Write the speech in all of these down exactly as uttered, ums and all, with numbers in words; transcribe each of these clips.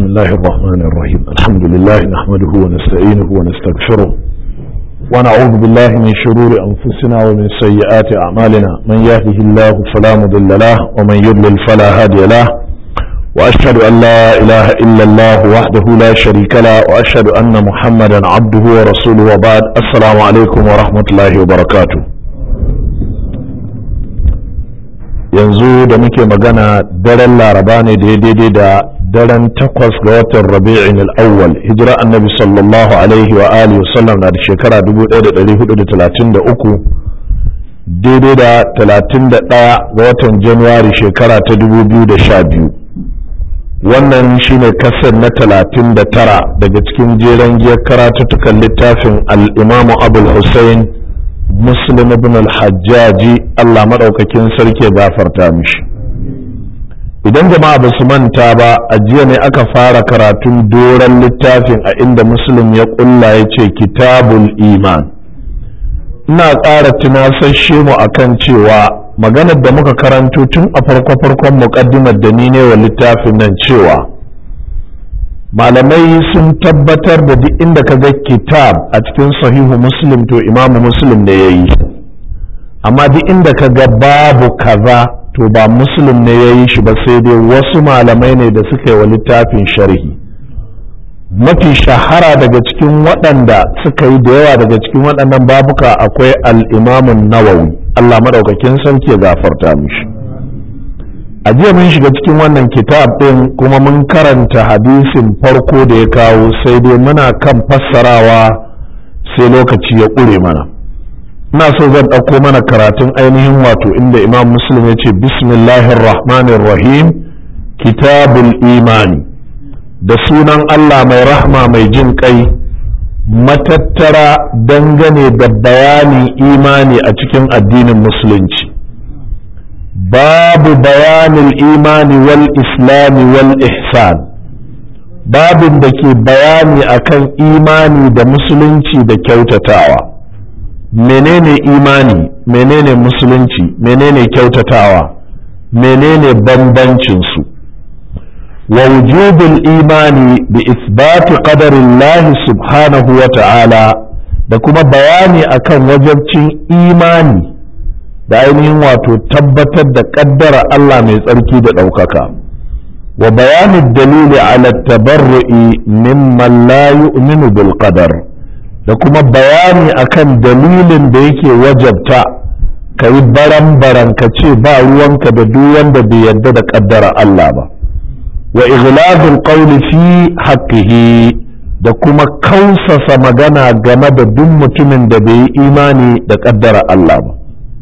الله الرحمن الرحيم الحمد لله نحمده ونستعينه ونستغفره ونعوذ بالله من شرور أنفسنا ومن سيئات أعمالنا من يهده الله فلا مضل له ومن يضلل فلا هادي له وأشهد أن لا إله إلا الله وحده لا شريك له وأشهد أن محمدا عبده ورسوله وبعد السلام عليكم ورحمة الله وبركاته. yanzu da muke magana daren laraba ne daidai da daren takwas ga watan rabi'in al'awwal hijira annabi sallallahu alaihi wa alihi wasallam na da shekara dubu ɗaya da ɗari hudu da talatin da uku daidai da talatin da ɗaya ga watan januwari shekara ta dubu biyu da sha biyu. Wannan shine kasar na talatin da tara daga cikin jeren giyar karatuttukan littafin al'imamu abul hussein muslim ibn al-hajjaji Allah maɗaukakin sarki ya gafarta mishi. Idan jama'a ba su manta ba a jiya ne aka fara karatun doron littafin a inda muslim ya ƙulla ya ce kitabul iman. Ina ƙara tunasashe mu akan cewa maganar da muka karanto tun a farko-farkon muƙaddimar da ni ne wa littafin nan cewa malamai sun tabbatar da duk inda ka ga kitab a cikin sahihu muslim to imamu muslim ne ya yi, amma duk inda ka ga babu kaza to ba muslim ne ya yi shi ba, sai dai wasu malamai ne da suka yi wa littafin sharhi. Mafi shahara daga cikin waɗanda suka yi da yawa daga cikin waɗannan babuka akwai al'imamun nawawi Allah maɗaukakin sarki ya gafarta mishi. A jiya mun shiga cikin wannan kitab ɗin kuma mun karanta hadisin farko da ya kawo, sai dai muna kan fassarawa sai lokaci ya ƙure mana. Ina so zan ɗauko mana karatun ainihin wato inda imam muslim ya ce bismillahir rahmanir rahim kitabul imani, da sunan Allah mai rahma mai jin ƙai, matattara dangane da bayanin imani a cikin addinin musulunci. babu bayanin imani wal islami wal ihsan, babin da ke bayani akan imani da musulunci da kyautatawa. Menene imani, menene musulunci, menene kyautatawa, menene bambancinsu. wa wujubul imani bi isbati qadarillahi subhanahu wa ta'ala, da kuma bayani akan wajabcin imani da ainihin wato tabbatar da kaddara Allah mai tsarki da ɗaukaka. wa bayanin dalili ala tabarru'i mimman la yu'minu bil qadar, da kuma bayani akan dalilin da yake wajabta ka yi baran-baran ka ce ba ruwanka da duk wanda bai yarda da kaddara Allah ba. wa ighlaqul qawli fi haqqihi, da kuma kausasa magana game da duk mutumin da bai yi imani da kaddara Allah ba.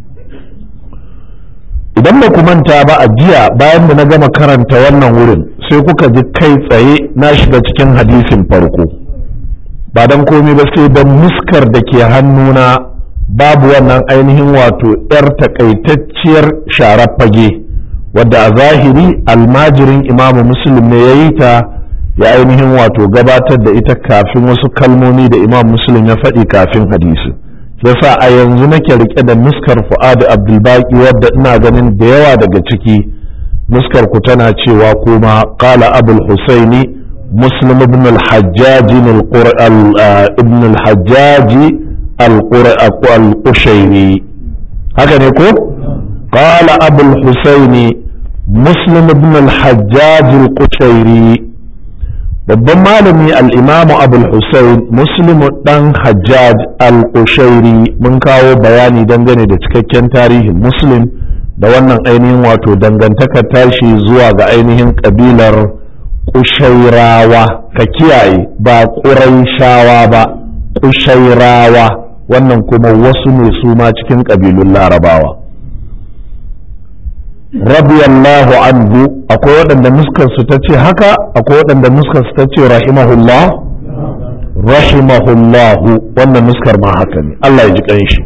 Idan ba ku manta ba a jiya bayan da na gama karanta wannan wurin sai kuka ji kai tsaye na shiga cikin hadisin farko, ba don komai ba sai don muskar da ke hannuna babu wannan ainihin wato 'yar takaitacciyar sharar fage wadda a zahiri almajirin imamu muslim ne ya yi ta, ya ainihin wato gabatar da ita kafin wasu kalmomi da imam muslim ya faɗi kafin hadisi. yasa a yanzu nake rike da nuskar Fuad Abdulbaki wadda ina ganin da yawa daga ciki nuskar ku tana cewa kuma qala Abul Husaini Muslim ibn al-Hajjaj ibn al-Hajjaj al-Qushayri, haka ne ko? qala Abul Husaini Muslim ibn al-Hajjaj al-Qushayri. Babban malami al'imamu abul Hussein muslimu ɗan hajjaj al-Qushairi, mun kawo bayani dangane da cikakken tarihin muslim da wannan ainihin wato dangantakar tashi zuwa ga ainihin ƙabilar Qushairawa. Ka kiyaye, ba Quraishawa ba, Qushairawa, wannan kuma wasu ne su ma cikin ƙabilun larabawa. radiyallahu anhu, akwai waɗanda nuskar su ta ce haka, akwai waɗanda nuskar su ta ce rahimahullah, rahimahullahu, wannan nuskar ma haka ne, Allah ya ji ƙanshi.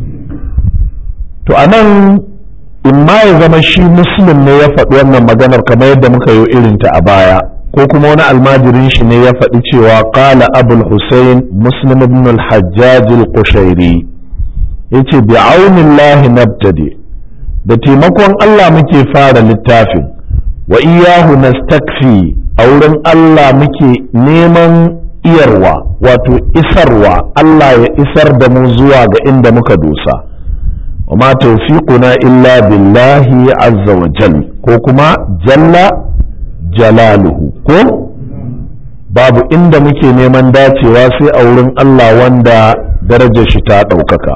To anan in ma ya zama shi muslim ne ya faɗi wannan maganar kamar yadda muka yi irinta a baya, ko kuma wani almajirin shi ne ya faɗi cewa qala abul husayn muslim ibn al-hajjaj al-qushairi, yace bi aunillahi nabtadi, da taimakon Allah muke fara littafin, wa iyahu nastakfi a wurin Allah muke neman iyarwa wato isarwa Allah ya isar da mu zuwa ga inda muka dosa wa ma tawfiquna illa billahi azza wa jal ko kuma jalla jalaluhu ko babu inda muke neman dacewa sai a wurin Allah wanda darajar shi ta ɗaukaka.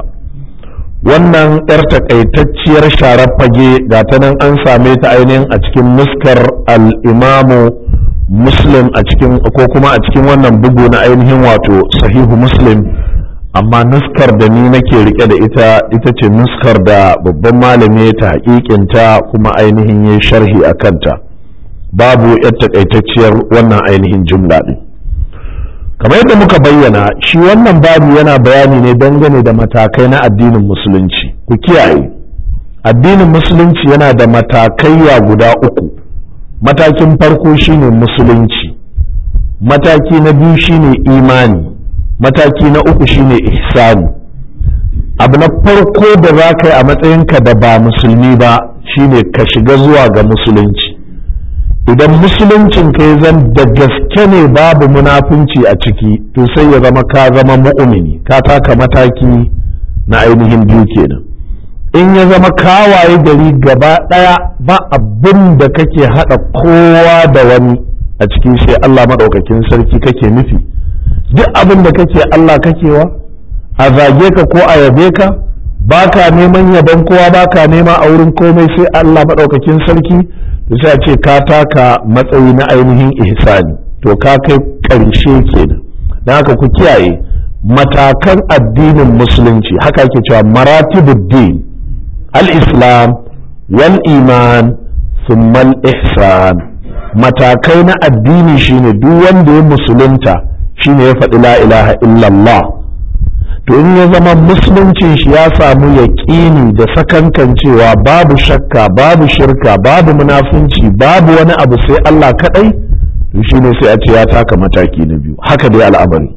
Wannan yar takaitacciyar sharar fage ga ta nan an same ta ainihin a cikin nuskar al-imamu muslim a cikin ko kuma a cikin wannan bugu na ainihin wato sahihu muslim, amma nuskar da ni nake rike da ita ita ce nuskar da babban malami ta haƙiƙinta kuma ainihin ya sharhi a kanta, babu yar takaitacciyar wannan ainihin jumla din. Kamar yadda muka bayyana, shi wannan babu yana bayani ne dangane da matakai na addinin musulunci. Ku kiyaye, addinin musulunci yana da matakaiya guda uku. Matakin farko shine musulunci, mataki na biyu shine imani, mataki na uku shine ihsani. Abu na farko da za ka yi a matsayinka da ba musulmi ba shine ka shiga zuwa ga musulunci. Idan musuluncin ka ya zan da gaske ne babu munafunci a ciki, to sai ya zama ka zama mu'mini, ka taka mataki na ainihin biyu kenan. In ya zama kawaye gari gaba ɗaya ba abin da kake haɗa kowa da wani a ciki sai Allah maɗaukakin sarki kake nufi, duk abin da kake Allah kakewa, a zage ka ko a yabe ka, ba ka neman yabon kowa, ba ka nema a wurin komai sai Allah maɗaukakin sarki, sai a ce ka taka matsayi na ainihin ihsani, to ka kai ƙarshe kenan. don haka ku kiyaye matakan addinin musulunci, haka ake cewa maratibuddin al-islam wal iman thumma al-ihsan. matakai na addini shine duk wanda ya musulunta shine ya faɗi la ilaha illallah, to in ya zama musuluncin shi ya samu yaƙini da sakankancewa babu shakka babu shirka babu munafunci babu wani abu sai Allah kaɗai, to shine sai a ce ya taka mataki na biyu. Haka dai al'amari.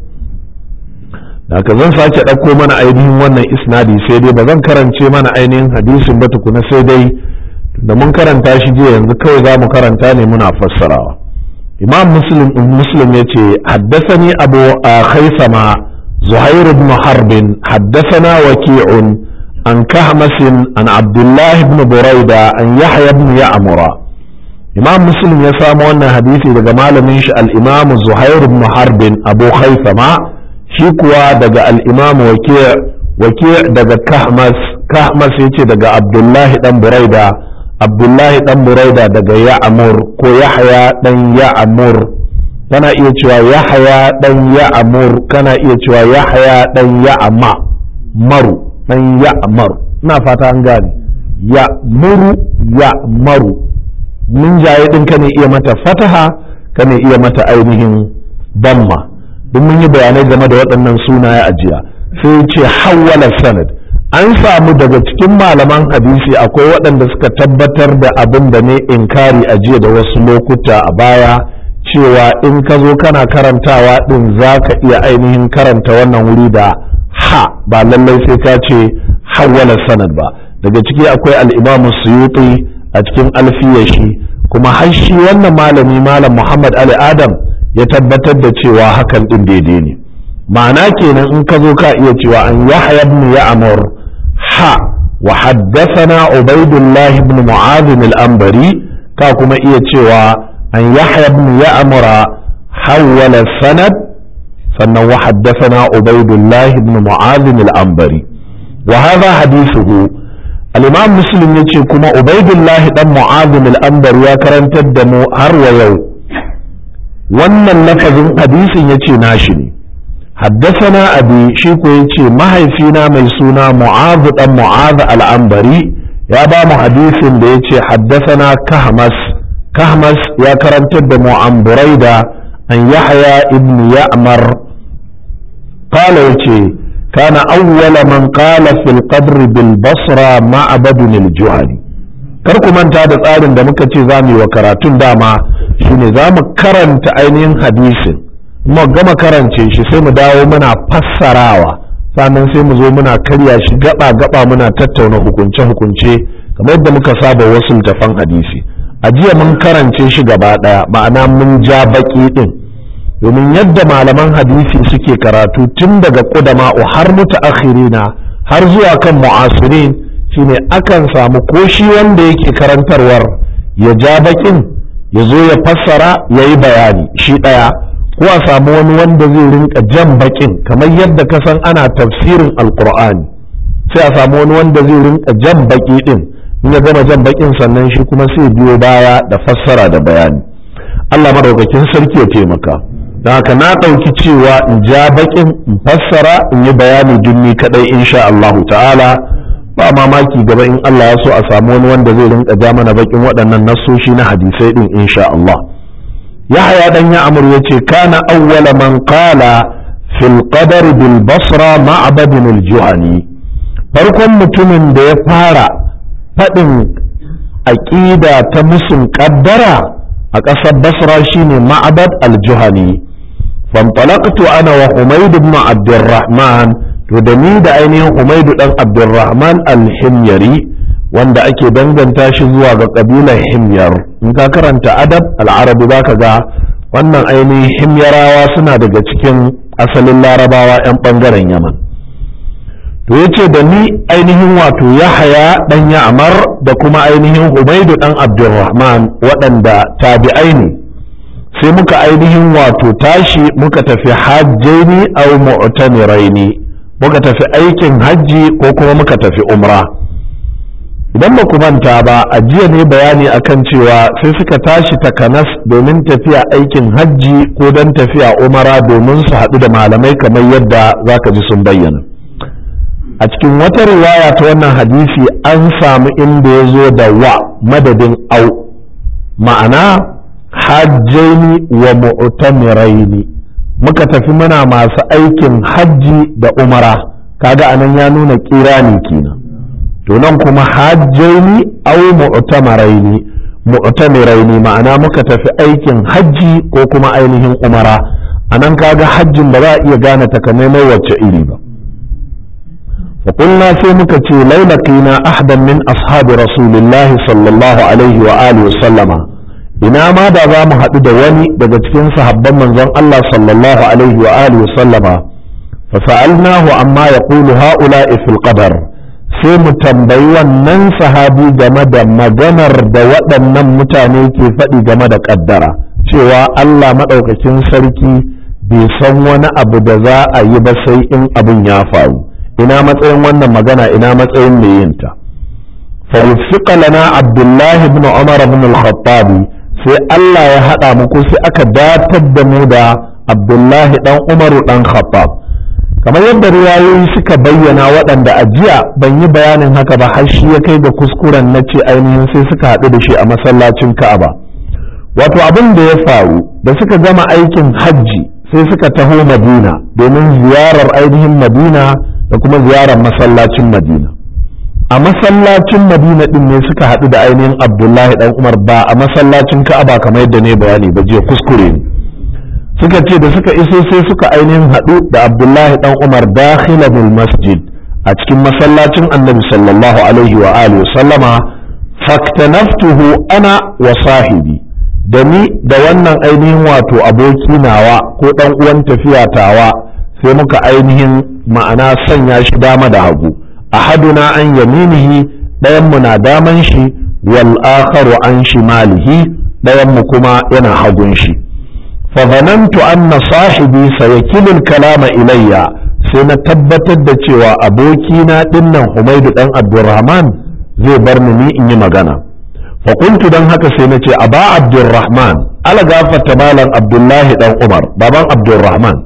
haka zan sake ɗauko mana ainihin wannan isnadi, sai dai ba zan karance mana ainihin hadisin ba tukuna, sai dai da mun karanta shi jiya yanzu kawai za mu karanta ne muna fassarawa. Imam Muslim Muslim yace haddathani Abu Khaisama زهير بن حرب حدثنا وكيع عن كهمس عن عبد الله بن بريدة عن يحيى بن يعمر. إمام مسلم يسامو أن حديثي دقا مالميش الإمام زهير بن حرب أبو خيثمة شكوى دقا الإمام وكيع وكيع دقا كهمس كهمس يتي دقا عبد الله بن بريدة عبد الله بن بريدة دقا يعمر كو يحيى بن يعمر. kana iya cewa yahaya dan ya'mur, kana iya cewa yahaya dan ya'ma maru dan ya'mar. ina fata an gane ya muru ya maru. mun jaye din kane iya mata fataha, kane iya mata ainihin damma. duk mun yi bayanai game da waɗannan sunaye a jiya. sai ce hawwala sanad. an samu daga cikin malaman hadisi akwai waɗanda suka tabbatar da abin da ne inkari a jiya da wasu lokuta a baya, cewa in ka zo kana karantawa din za ka iya ainihin karanta wannan wuri da ha, ba lallai sai ka ce hawwala sanad ba. daga ciki akwai al-Imam Suyuti a cikin alfiyashi, kuma har shi wannan malami malam Muhammad Ali Adam ya tabbatar da cewa hakan din daidai ne. ma'ana kenan in ka zo ka iya cewa an Yahya ibn Ya'mur ha wa haddathana Ubaydullah ibn Mu'adh al-Anbari, ka kuma iya cewa أن يحيى بن يعمر حول السند فإنه وحدثنا عبيد الله بن معاذ العنبري. وهذا حديثه الإمام مسلم يقول كما عبيد الله بن معاذ العنبري يا كرن تدمو هر ويو وأن اللفظ حديث يقول ناشني. حدثنا أبي شيكو يقول ما هي فينا ميسونا معاذ بن معاذ العنبري يا بام حديث يقول حدثنا كهمس. كهمس يا كرمت دمو عن بريدة عن يحيى ابن يعمر قال يتي كان أول من قال في القبر بالبصرة معبد الجهني. karku manta da tsarin da muka ce zamu yi wa karatun dama shine zamu karanta ainihin hadisin, mu gama karance shi sai mu dawo muna fassarawa, sannan sai mu zo muna karya shi gaba gaba muna tattauna hukunce hukunce kamar yadda muka saba wasu littafan hadisi. a jiya mun karance shi gaba ɗaya, ma'ana mun ja baƙi ɗin, domin yadda malaman hadisi suke karatu tun daga ƙudama'u har mutaakhirina har zuwa kan mu'asirin shine akan samu ko shi wanda yake karantarwar ya ja baƙin ya zo ya fassara ya yi bayani shi ɗaya, ko a samu wani wanda zai rinka jan baƙin kamar yadda ka san ana tafsirin alƙur'ani, sai a samu wani wanda zai rinka jan baƙi ɗin, in ya gama jan baƙin sannan shi kuma sai biyo baya da fassara da bayani. Allah madaukakin sarki ya taimaka. don haka na ɗauki cewa in ja baƙin in fassara in yi bayani dunni kaɗai insha Allahu ta'ala, ba mamaki gaba in Allah ya so a samu wani wanda zai rinka ja mana baƙin waɗannan nassoshi na hadisai ɗin insha Allah. Yahya dan ya amur yace kana awwala man qala fil qadar bil basra ma'bad al juhani, farkon mutumin da ya fara faɗin aƙida ta musun ƙaddara a ƙasar basra shine ma'bad al juhani. فانطلقت أنا وحميد بن عبد الرحمن تدني da ainihin Humaydu dan Abdurrahman al-Himyari wanda ake danganta shi zuwa ga kabilar Himyar. In ka karanta adab al-Arabi zaka ga wannan ainihin Himyarawa suna daga cikin asalin Larabawa 'yan bangaren Yaman. To yace da ni ainihin wato Yahya dan Ya'mar da kuma ainihin Humaydu dan Abdurrahman waɗanda tabi'ai ne, sai muka ainihin wato tashi muka tafi hajjaini aw mu'tamiraini, muka tafi aikin hajji ko kuma muka tafi umra. Idan ba ku manta ba a jiya ne bayani akan cewa sai suka tashi takanas domin tafiya aikin hajji ko don tafiya umara domin su haɗu da malamai kamar yadda zaka ji sun bayyana. A cikin wata riwaya ta wannan hadisi an samu inda ya zo da wa madadin au, ma'ana hajjaini wa mu'tamiraini, muka tafi muna masu aikin hajji da umara, kaga anan ya nuna kirani kenan. To nan kuma hajjaini aw mu'tamiraini mu'tamiraini ma'ana muka tafi aikin hajji ko kuma ainihin umara, anan kaga hajjin ba za a iya gane takamaimai wacce iri ba. fa qulna sai muka ce lailaqina ahadan min ashabi rasulillahi sallallahu alaihi wa alihi wa sallama, ina ma da za mu haɗu da wani daga cikin sahabban manzon Allah sallallahu alaihi wa alihi wa sallama, fa sa'alnahu amma yaqulu ha'ula'i fil qadar, sai mu tambayi wannan sahabi game da maganar da waɗannan mutane ke faɗi game da ƙaddara, cewa Allah maɗaukakin sarki bai san wani abu da za a yi ba sai in abin ya faru. Ina matsayin wannan magana, ina matsayin mai yinta. fa wufiqa lana Abdullahi ibn Umar ibn al-Khattab, sai Allah ya haɗa mu ko sai aka datar da mu da Abdullahi ɗan Umaru ɗan Khattab, kamar yadda riwayoyi suka bayyana waɗanda a jiya ban yi bayanin haka ba har shi ya kai ga kuskuren na ce ainihin sai suka haɗu da shi a masallacin Ka'aba. Wato abin da ya faru da suka gama aikin hajji sai suka taho Madina domin ziyarar ainihin Madina da kuma ziyarar masallacin Madina. A masallacin Madina din ne suka haɗu da ainihin Abdullahi dan Umar, ba a masallacin Ka'aba kamar yadda ne bayani ba jiya, kuskure ne. Suka ce da suka iso sai suka ainihin haɗu da Abdullahi dan Umar dakhila bil masjid, a cikin masallacin Annabi sallallahu alaihi wa alihi wa sallama. Faktanaftuhu ana wa sahibi, da ni da wannan ainihin wato aboki nawa ko dan uwan tafiya tawa sai muka ainihin ma'ana sanya shi dama da hagu. ahaduna an yaminihi, ɗayan mu na daman shi, wal akharu an shimalihi, ɗayan mu kuma yana hagun shi. fa zanantu anna sahibi sayakilu kalama ilayya, sai na tabbatar da cewa abokina dinnan Humaydu dan Abdurrahman zai bar ni ni in yi magana. fa qultu dan haka sai na ce aba Abdurrahman, ala gafarta malam Abdullahi dan Umar baban Abdurrahman,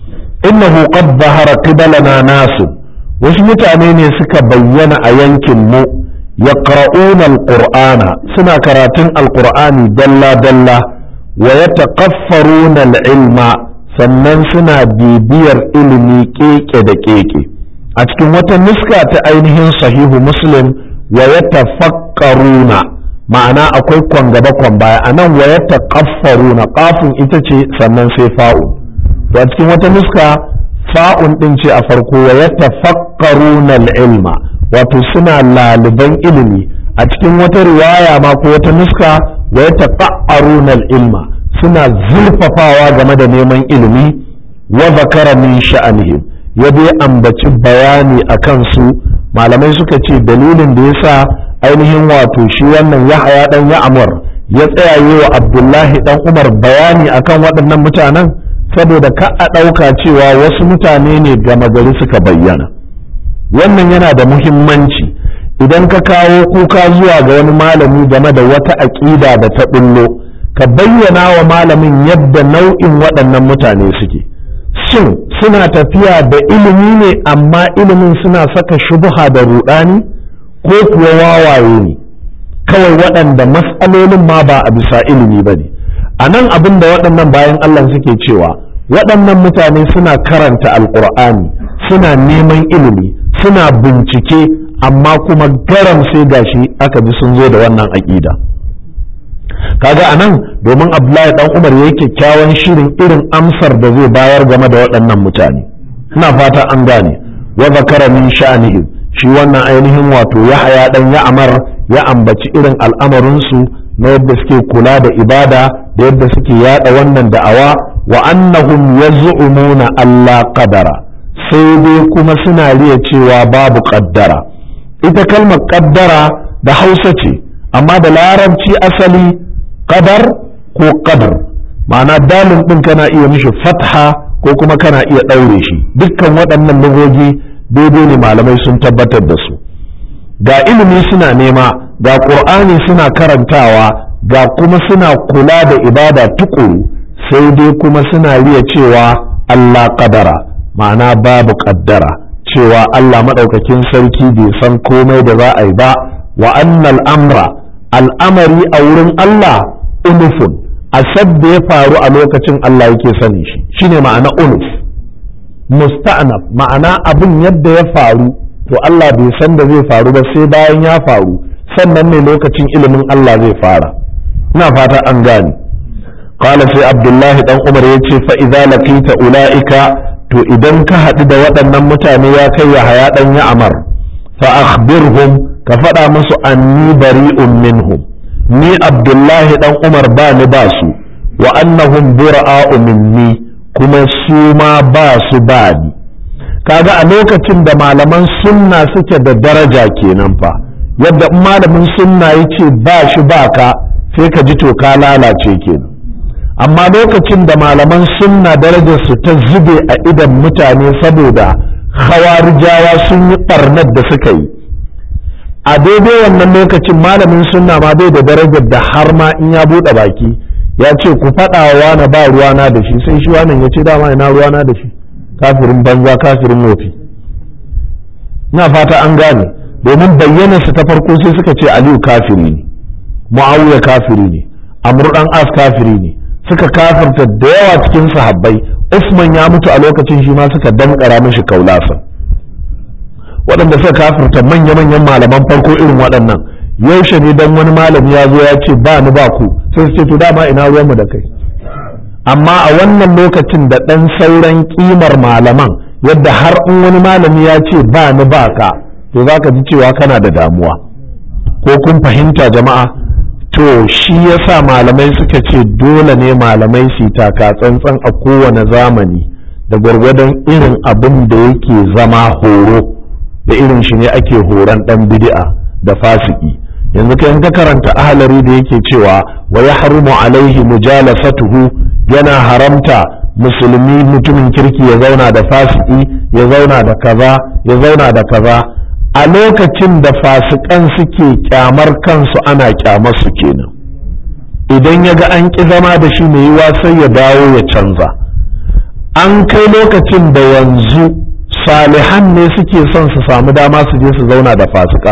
innahu qad zahara qibalana nasu, wasu mutane ne suka bayyana a yankin mu, yaqra'una alqur'ana, suna karatun alqur'ani dalla dalla, wa yataqaffaruna alilma, sannan suna bibiyar ilimi keke da keke. A cikin wata nuska ta ainihin sahihu Muslim, wa yatafakkaruna, ma'ana akwai kwan gaba kwan baya, anan wa yataqaffaruna qafun ita ce sannan sai fa'u. To a cikin wata nuska fa'un ɗin ce a farko, wa ya tafakkaruna ilma, wato suna laliban ilimi. A cikin wata riwaya ma ko wata nuska wa yataqarruna al-ilma suna zurfafawa game da neman ilimi wa zakara min sha'anihim ya dai ambaci bayani akan su malamai suka ce dalilin da yasa ainihin wato shi wannan Yahaya dan Ya'mur ya tsaya yi wa Abdullahi dan Umar bayani akan waɗannan mutanen saboda ka a ɗauka cewa wasu mutane ne gama gari suka bayyana. Wannan yana da muhimmanci idan ka kawo kuka zuwa ga wani malami game da wata aƙida da ta ɓullo ka bayyana wa malamin yadda nau'in waɗannan mutane suke. Shin suna tafiya da ilimi ne amma ilimin suna saka shubha da ruɗani ko kuwa wawaye ne kawai waɗanda matsalolin ma ba a bisa ilimi ba ne. A nan abin da waɗannan bayan Allah suke cewa waɗannan mutane suna karanta alƙur'ani suna neman ilimi suna bincike amma kuma garam sai gashi aka ji sun zo da wannan aƙida. Kaga a nan domin Abdullahi dan Umar yayi kyakkyawan shirin irin amsar da zai bayar game da waɗannan mutane. Ina fata an gane wa zakara min sha'anihim shi wannan ainihin wato Yahaya dan Ya'mar ya ambaci irin al'amarinsu na yadda suke kula da ibada da yadda suke yada wannan da'awa wa annahum yaz'umuna alla qadara sai dai kuma suna riya cewa babu qaddara. Ita kalmar qaddara da Hausa ce amma da Larabci asali qadar ko qadar ma'ana dalin din kana iya mishi fatha ko kuma kana iya daure shi dukkan waɗannan lugogi daidai ne malamai sun tabbatar da su. Ga ilimi suna nema ga Qur'ani suna karantawa ga kuma suna kula da ibada tukuru sai dai kuma suna riya cewa Allah qadara ma'ana babu qaddara cewa Allah madaukakin sarki bai san komai da za a yi ba wa annal amra al'amari a wurin Allah unufun asad da ya faru a lokacin Allah yake sani shi shine ma'ana unuf musta'naf ma'ana abin yadda ya faru to Allah bai san da zai faru ba sai bayan ya faru sannan ne lokacin ilimin Allah zai fara. Ina fata an gane. Qala sai Abdullahi dan Umar yace fa idza laqita ulaika to idan ka haɗu da waɗannan mutane ya kai Yahaya dan Ya'mar fa akhbirhum ka faɗa musu anni bari'un minhum ni Abdullahi dan Umar ba ni ba su wa annahum bura'u minni kuma su ma ba su ba ni. Kaga a lokacin da malaman sunna suke da daraja kenan fa yadda malamin sunna yace ba shi ba ka sai ka ji to ka lalace kenan. Amma lokacin da malaman sunna darajar su ta zube a idan mutane saboda khawarijawa sun yi barnar da suka yi a daidai wannan lokacin malamin sunna ma bai da darajar da har ma in ya buɗe baki ya ce ku faɗa wa wani ba ruwana da shi sai shi wannan ya ce dama ina ruwana da shi kafirin banza kafirin wofi. Ina fata an gane domin bayyana su ta farko sai suka ce Aliyu kafiri ne Muawiya kafiri ne Amr dan As kafiri ne suka kafirta da yawa cikin sahabbai. Usman ya mutu a lokacin shi ma suka dankara mishi kaulasa. Waɗanda suka kafirta manya-manyan malaman farko irin waɗannan yaushe ne dan wani malami ya zo ya ce ba ni ba ku sai su ce to dama ina ruwanmu da kai. Amma a wannan lokacin da ɗan sauran kimar malaman yadda har in wani malami ya ce ba ni ba ka to za ka ji cewa kana da damuwa ko kun fahimta jama'a. To shi yasa malamai suka ce dole ne malamai su taka tsantsan a kowane zamani da gwargwadon irin abin da yake zama horo da irin shi ne ake horon dan bid'a da fasiki. Yanzu kai ka karanta ahlari da yake cewa wa yahrumu alaihi mujalasatuhu yana haramta musulmi mutumin kirki ya zauna da fasiki ya zauna da kaza ya zauna da kaza a lokacin da fasikan suke kyamar kansu ana kyamar su kenan. Idan ya ga an ƙi zama da shi mai yiwa sai ya dawo ya canza. An kai lokacin da yanzu salihan ne suke son su samu dama su je su zauna da fasikan.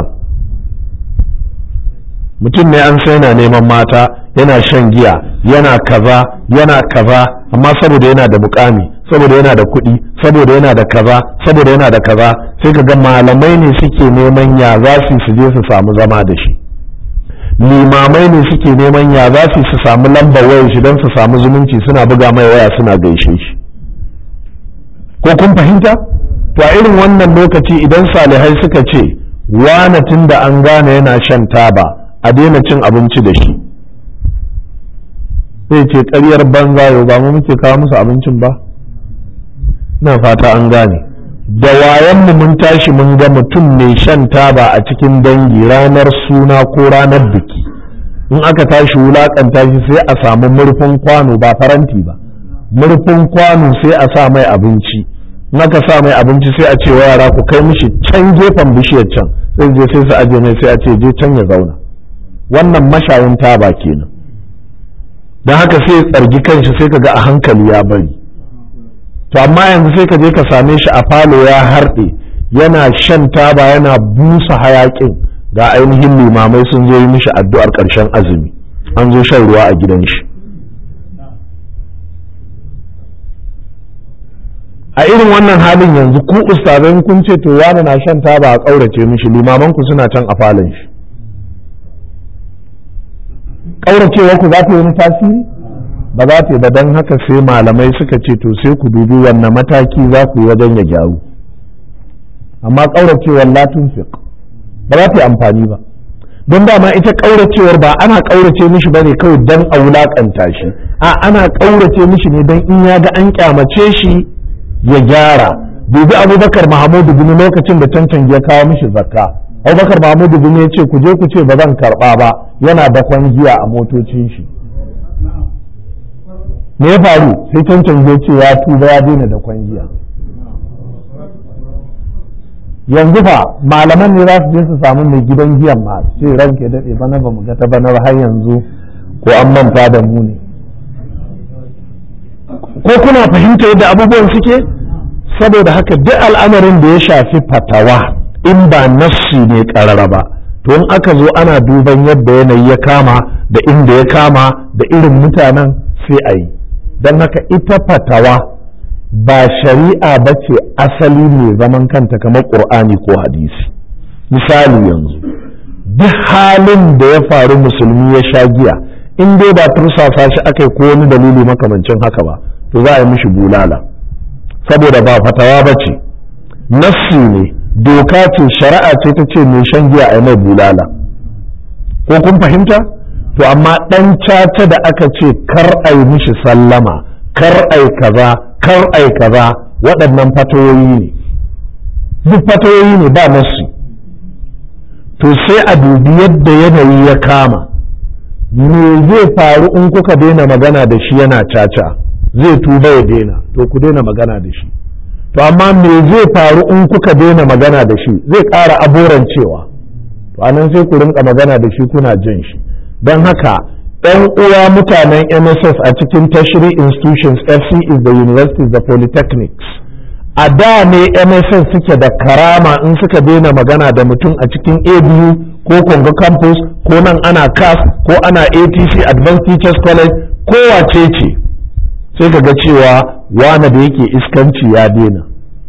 Mutum ne an sai na neman mata yana shan giya yana kaza yana kaza amma saboda yana da mukami saboda yana da kuɗi saboda yana da kaza saboda yana da kaza sai ka ga malamai ne suke neman ya za su su je su samu zama da shi. Limamai ne suke neman ya za su su samu lambar wayar shi don su samu zumunci suna buga mai waya suna gaishe shi. Ko kun fahimta? To a irin wannan lokaci idan salihai suka ce wane tun da an gane yana shan taba a daina cin abinci da shi sai ce ƙaryar banza yau ba mu muke kawo musu abincin ba. Ina fata an gane. Da wayanmu mun tashi mun ga mutum mai shan taba a cikin dangi ranar suna ko ranar biki, in aka tashi wulakanta shi sai a samu murfin kwano, ba faranti ba, murfin kwano sai a sa mai abinci, in aka sa mai abinci sai a ce wa yara ku kai mishi can gefen bishiyar can, sai je sai su aje mai sai a ce je can ya zauna. Wannan mashayin taba kenan. Don haka sai ya tsargi kanshi sai ka ga a hankali ya bari. To amma yanzu sai ka je ka same shi a falo ya harɗe yana shan taba yana busa hayaƙin, ga ainihin limamai sun zo yi mishi addu'ar ƙarshen azumi, an zo shan ruwa a gidan shi. A irin wannan halin yanzu ku ustazai kun ce to wani na shan taba a ƙaurace mishi, limaman ku suna can a falon shi. Ƙauracewa ku za ta yi wani tasiri? Ba za ta yi ba. Don haka sai malamai suka ce to sai ku dubi wannan mataki za ku yi wajen ya gyaru. Amma ƙauracewar latin fiq ba za ta yi amfani ba, don dama ita ƙauracewar ba ana ƙaurace mishi ba ne kawai don a wulaƙanta shi, a ana ƙaurace mishi ne don in ya ga an ƙyamace shi ya gyara. Dubi Abubakar Mahamudu Gumi lokacin da cancan ya kawo mishi zakka, Abubakar Mahamudu Gumi ya ce ku je ku ce ba zan karɓa ba, yana dakon giya a motocin shi. Me ya faru? Sai cancan ya ce ya tuba ya daina dakon giya. Yanzu fa malaman ne za su je su samu mai gidan giyan ma ce ranke daɗe bana ba mu ga ta banar har yanzu ko an manta da mu ne. Ko kuna fahimta yadda abubuwan suke? Saboda haka duk al'amarin da ya shafi fatawa in ba nassi ne ƙarara ba, to in aka zo ana duban yadda yanayi ya kama da inda ya kama da irin mutanen sai a yi. Don haka ita fatawa ba shari'a ba ce asali mai zaman kanta kamar ƙur'ani ko hadisi. Misali yanzu duk halin da ya faru musulmi ya sha giya, in dai ba tursasa shi aka yi ko wani dalili makamancin haka ba, to za a yi mishi bulala, saboda ba fatawa ba ce, nassi ne, doka ce, shari'a ce ta ce mai shan giya a yi mai bulala. Ko kun fahimta? To amma ɗan caca da aka ce kar a yi mishi sallama, kar a yi kaza, kar a yi kaza, waɗannan fatawoyi ne, duk fatawoyi ne ba nassi. To sai a dubi yadda yanayi ya kama, me zai faru in kuka daina magana da shi yana caca? Zai tuba ya daina, to ku daina magana da shi. To amma me zai faru in kuka daina magana da shi? Zai ƙara aborancewa, to anan sai ku rinka magana da shi kuna jin shi. Don haka ɗan uwa mutanen M S S a cikin tertiary institutions, F C is the universities, the polytechnics, a da ne M S S suke da karama in suka daina magana da mutum a cikin A B U ko Congo campus ko nan ana C A S ko ana A T C Advanced Teachers College, kowace ce sai ka ga cewa wane da yake iskanci ya daina.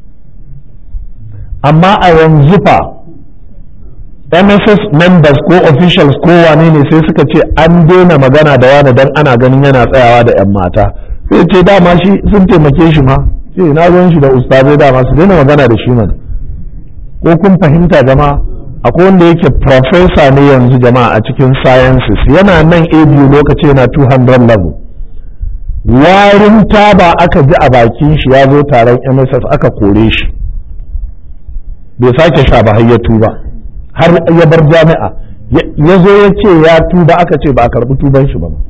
Amma a yanzu fa M S S members ko officials ko wane ne sai suka ce an daina magana da wani dan ana ganin yana tsayawa da 'yan mata, sai ce dama shi sun taimake shi ma, ce na ruwan shi da ustazai dama su daina magana da shi mana. Ko kun fahimta jama'a? Akwai wanda yake professor ne yanzu jama'a a cikin sciences, yana nan A B U lokaci yana two hundred level, warin taba aka ji a bakin shi ya zo taron M S S aka kore shi, bai sake sha ba har ya tuba, har ya bar jami'a, ya zo ya ce ya tuba aka ce ba a karɓi tuban shi ba.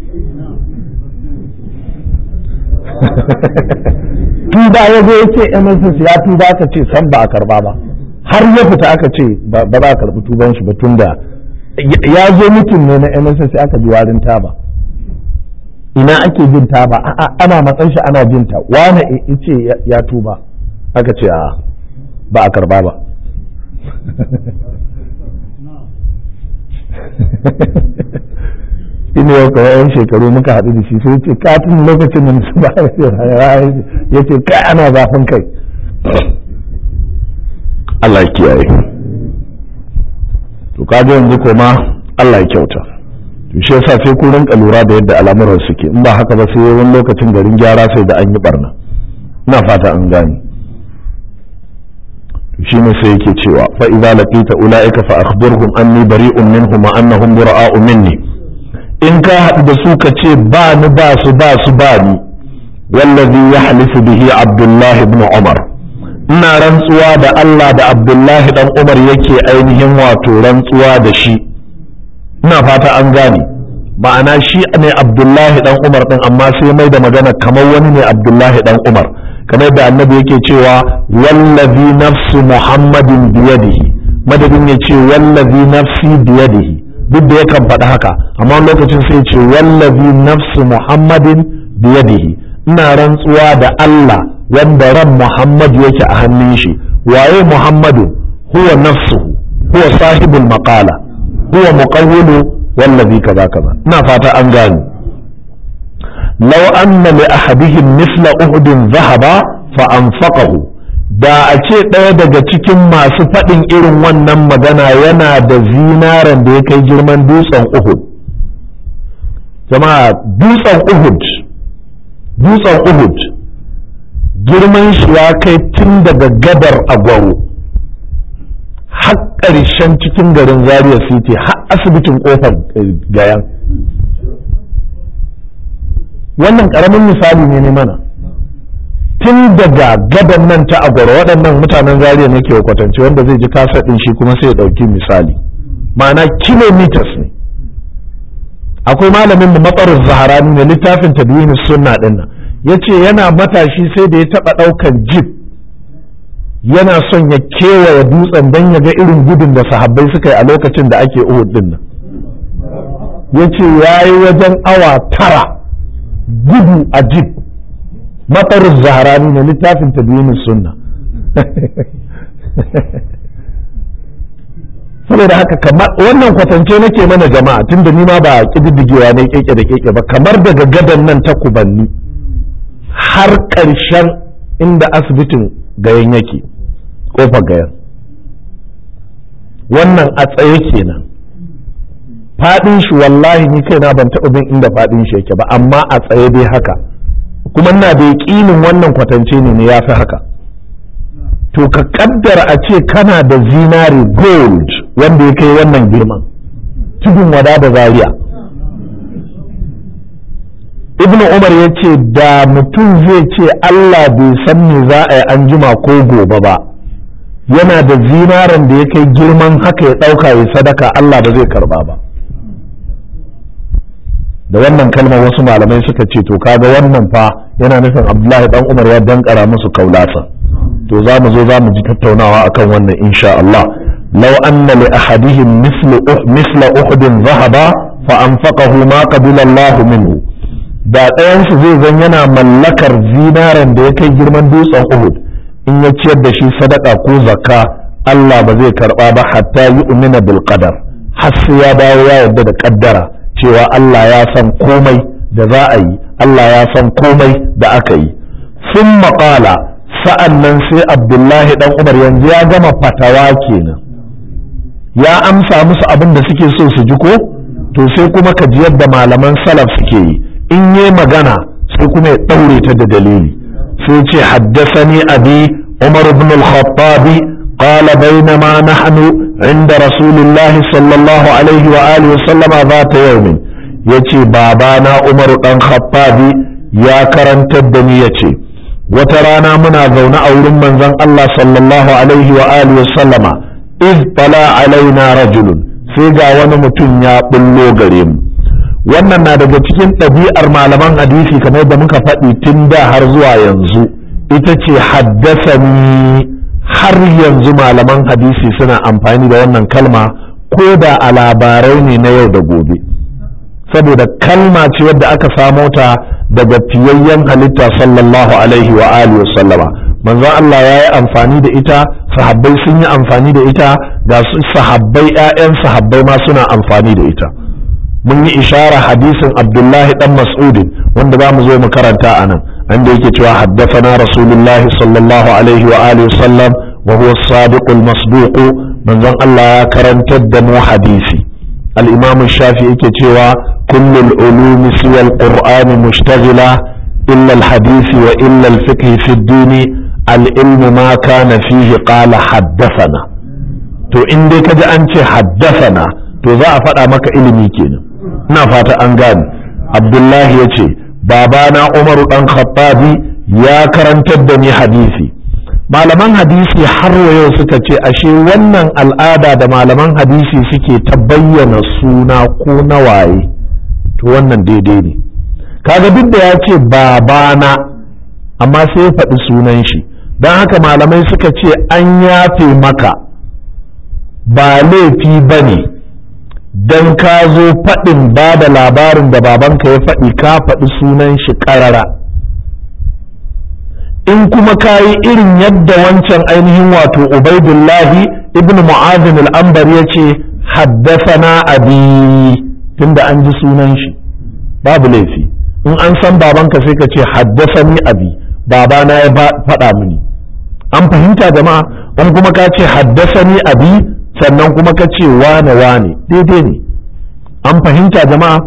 Tuba ya zo ya ce M S S ya tuba aka ce san ba a karɓa ba, har ya fita aka ce ba za a karɓi tuban shi ba, tunda ya zo mutum ne na M S S aka ji warin taba. Ina ake jin taba? Ana matsan shi ana jin ta, wane ce ya tuba aka ce a ba a karɓa ba. ina yau kawai yan shekaru muka haɗu da shi sai ce katin lokacin da su ba ya ce kai ana zafin kai. Allah ya kiyaye. To kaga yanzu kuma Allah ya kyauta. To shi yasa sai ku rinka lura da yadda al'amuran suke, in ba haka ba sai wani lokacin garin gyara sai da an yi barna. Ina fata an gane. shi ne sai yake cewa fa idza laqita ulaika fa akhbirhum anni bari'un minhum wa annahum bura'u minni, in ka haɗu da su ka ce ba ni ba su ba su ba ni wallazi yahlifu bihi Abdullahi ibn Umar ina rantsuwa da Allah da Abdullahi dan Umar yake ainihin wato rantsuwa da shi ina fata an gane ma'ana shi ne Abdullahi dan Umar din amma sai mai da magana kamar wani ne Abdullahi dan Umar kamar da annabi yake cewa wallazi nafsu Muhammadin biyadihi madadin ya ce wallazi nafsi biyadihi duk da yakan faɗi haka amma lokacin sai ce wallazi nafsu Muhammadin biyadihi ina rantsuwa da Allah wanda ran Muhammad yake a hannun shi waye Muhammadu huwa nafsuhu huwa sahibul maqala huwa muqawwilu wallazi kaza kaza ina fata an gani law anna li ahadihim mithla uhudin dhahaba fa anfaqahu da a ce ɗaya daga cikin masu faɗin irin wannan magana yana da zinaren da ya kai girman dutsen Uhud jama'a dutsen Uhud dutsen Uhud girman shi ya kai tun daga gadar agwaro har ƙarshen cikin garin Zaria City har asibitin ƙofar gayan wannan ƙaramin misali ne ne mana tun daga gadan nan ta agwaro waɗannan mutanen Zaria ne ke kwatance wanda zai ji kasa ɗin shi kuma sai ya ɗauki misali ma'ana kilometers ne akwai malamin mu matsarin zaharani ne littafin tadwini sunna ɗin nan ya ce yana matashi sai da ya taɓa ɗaukan jib yana son ya kewaye dutsen don ya ga irin gudun da sahabbai suka yi a lokacin da ake Uhud din nan ya ce ya yi wajen awa tara gudu a jib matsarin zaharani ne littafin tadwini sunna saboda haka kamar wannan kwatance nake mana jama'a tunda ni ma ba kididdigewa ne keke da keke ba kamar daga gadan nan ta Kubanni har ƙarshen inda asibitin gayan yake ƙofar gayan wannan a tsaye kenan faɗin shi wallahi ni kaina ban taɓa bin inda faɗin shi yake ba amma a tsaye dai haka kuma ina da yaƙinin wannan kwatance ne ne ya fi haka to ka kaddara a ce kana da zinari gold wanda ya kai wannan girman tudun wada da Zaria ibnu Umar ya ce da mutum zai ce Allah bai san me za a yi an jima ko gobe ba yana da zinaren da ya kai girman haka ya ɗauka ya sadaka Allah ba zai karba ba da wannan kalmar wasu malamai suka ce to kaga wannan fa yana nufin Abdullahi dan Umar ya dankara musu kaulasa to za mu zo za mu ji tattaunawa akan wannan insha Allah law anna li ahadihim mithlu mithla uhudin dhahaba fa anfaqahu ma qabila Allah minhu da ɗayansu zai zan yana mallakar zinaren da ya kai girman dutsen Uhud in ya ciyar da shi sadaka ko zakka Allah ba zai karba ba hatta yu'mina bil qadar har sai ya dawo ya yarda da kaddara cewa Allah ya san komai da za a yi Allah ya san komai da aka yi sun maƙala sa'an nan sai Abdullahi dan Umar yanzu ya gama fatawa kenan ya amsa musu abin da suke so su ji ko to sai kuma ka ji yadda malaman salaf suke yi in yi magana sai kuma ya ɗaure ta da dalili sai ce haddasani abi Umar ibn al-Khattab qala bainama nahnu inda Rasulullah sallallahu alaihi wa alihi wa sallama zata yawmin yace babana Umar dan Khattabi ya karantar da ni yace wata rana muna zaune a wurin manzon Allah sallallahu alaihi wa alihi wa sallama iz tala alaina rajulun sai ga wani mutum ya bullo gare mu wannan na daga cikin ɗabi'ar malaman hadisi kamar da muka faɗi tun da har zuwa yanzu ita ce haddasani har yanzu malaman hadisi suna amfani da wannan kalma ko da a labarai ne na yau da gobe saboda kalma ce wadda aka samo ta daga fiyayyen halitta sallallahu alaihi wa alihi wasallama manzon Allah ya yi amfani da ita sahabbai sun yi amfani da ita ga su sahabbai ƴaƴan sahabbai ma suna amfani da ita mun yi ishara hadisin Abdullahi dan Mas'udin wanda za mu zo mu karanta a nan inda yake cewa haddathana Rasulullahi sallallahu alaihi wa alihi wasallam wa huwa as-sadiqul masduq manzon Allah ya karantar da mu hadisi al-Imam Shafi'i yake cewa kullul ulumi siwa al-Qur'ani mushtaghila illa al-hadisi wa illa al-fiqh fi ad-din al-ilm ma kana fihi qala haddathana to in dai kaji an ce haddathana to za a faɗa maka ilimi kenan ina fata an gane. Abdullahi ya ce babana Umaru dan Khattabi ya karantar da ni hadisi. Malaman hadisi har yau suka ce ashe wannan al'ada da malaman hadisi suke ta bayyana suna ko na waye to wannan daidai ne. Kaga duk da ya ce babana amma sai ya faɗi sunan shi, don haka malamai suka ce an yafe maka, ba laifi ba ne don ka zo faɗin ba da labarin da babanka ya faɗi ka faɗi sunan shi ƙarara. In kuma ka yi irin yadda wancan ainihin wato Ubaidullahi ibn Mu'adhin al-Anbari ya ce haddasana abi, tunda an ji sunan shi babu laifi. In an san babanka sai ka ce haddasani abi, babana ya faɗa mini. An fahimta jama'a? In kuma ka ce haddasani abi sannan kuma ka ce wane wane, daidai ne. An fahimta jama'a?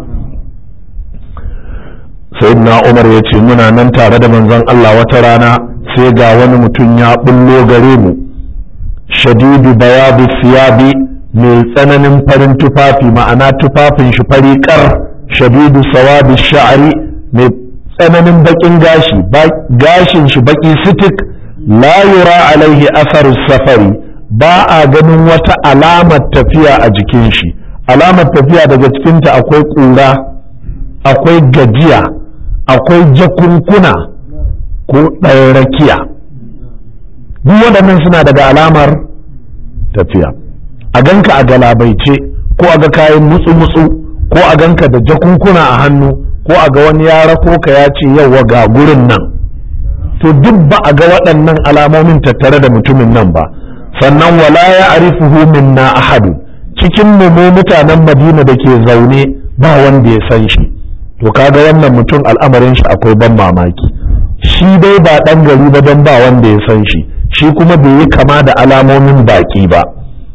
Sayyidina Umar ya ce muna nan tare da manzon Allah wata rana sai ga wani mutum ya bullo gare mu, shadidu bayadu siyabi, mai tsananin farin tufafi, ma'ana tufafin shi fari kar, shadidu sawadi sha'ari, mai tsananin bakin gashi, gashin shi baki sitik, la yura alaihi asarus safari, ba a ganin wata alamar tafiya a jikin shi. Alamar tafiya daga cikinta akwai ƙura, akwai gajiya, akwai jakunkuna ko ɗan rakiya. Duk waɗannan suna daga alamar tafiya. A ganka a galabaice, ko a ga kayan mutsu-mutsu, ko a ganka da jakunkuna a hannu, ko a ga wani ya rako ka ya ce yauwa ga gurin nan, to duk ba a ga waɗannan alamomin tattare da mutumin nan ba. Sannan wala ya arifuhu minna ahadu, cikin mu mutanen Madina da ke zaune ba wanda ya san shi. To kaga wannan mutum al'amarin shi akwai ban mamaki. Shi dai ba ɗan gari ba don ba wanda ya san shi, shi kuma bai yi kama da alamomin baki ba.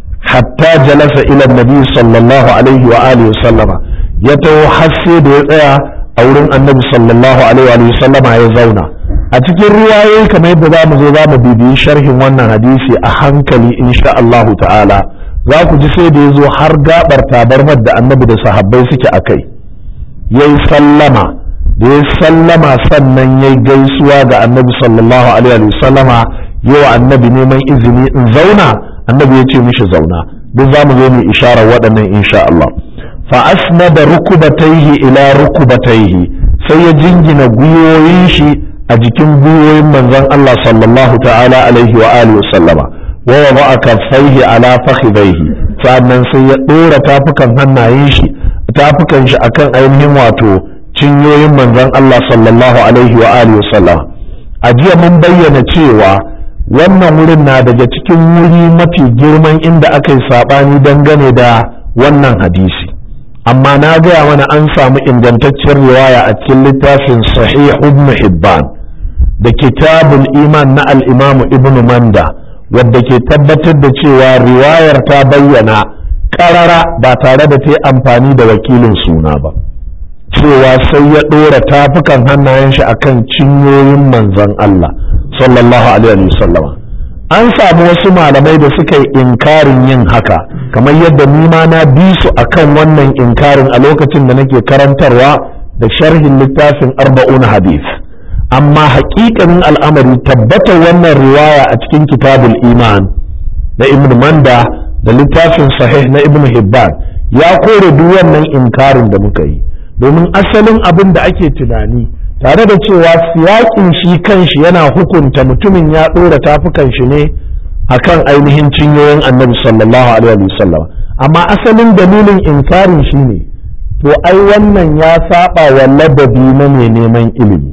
Hatta jalasa ila nabi sallallahu alaihi wa alihi sallama, ya taho har sai da ya tsaya a wurin annabi sallallahu alaihi wa sallama ya zauna. A cikin riwayoyi kamar yadda za mu zo za mu bibiyi sharhin wannan hadisi a hankali insha Allahu ta'ala, za ku ji sai da ya zo har gabar tabarmar da annabi da sahabbai suke a kai. Ya yi sallama, da ya sallama sannan ya yi gaisuwa ga annabi sallallahu alaihi wa sallama, yau annabi neman izini in zauna, annabi ya ce mishi zauna. Duk za mu zo mu isharar waɗannan insha Allah. Fa asnada rukubataihi ila rukubataihi, sai ya jingina gwiwoyin shi a jikin gwiwoyin manzon Allah sallallahu ta'ala alaihi wa alihi sallama, wa wada'a kaffaihi ala fakhidaihi, sannan sai ya dora tafukan hannayen shi tafukan shi akan ainihin wato cinyoyin manzon Allah sallallahu alaihi wa alihi sallama. A jiya mun bayyana cewa wannan wurin na daga cikin wuri mafi girman inda aka yi sabani dangane da wannan hadisi, amma na gaya mana an samu ingantacciyar riwaya a cikin littafin sahih ibn Hibban da kitabul iman na al-imamu ibn Manda, wadda ke tabbatar da cewa riwayar ta bayyana karara ba tare da ta yi amfani da wakilin suna ba, cewa sai ya ɗora tafukan hannayen shi akan cinyoyin manzon Allah sallallahu alaihi wasallam. An samu wasu malamai da suka yi inkarin yin haka, kamar yadda ni ma na bi su akan wannan inkarin a lokacin da nake karantarwa da sharhin littafin arba'un hadith. Amma haƙiƙanin al'amari tabbatar wannan riwaya a cikin kitabul iman na ibn Manda da littafin sahih na ibn Hibban ya kore duk wannan inkarin da muka yi, domin asalin abin da ake tunani, tare da cewa siyaƙin shi kanshi yana hukunta mutumin ya ɗora tafukan shi ne akan ainihin cinyoyin annabi sallallahu alaihi wasallam, amma asalin dalilin inkarin shi ne to ai wannan ya saba wa ladabi na mai neman ilimi.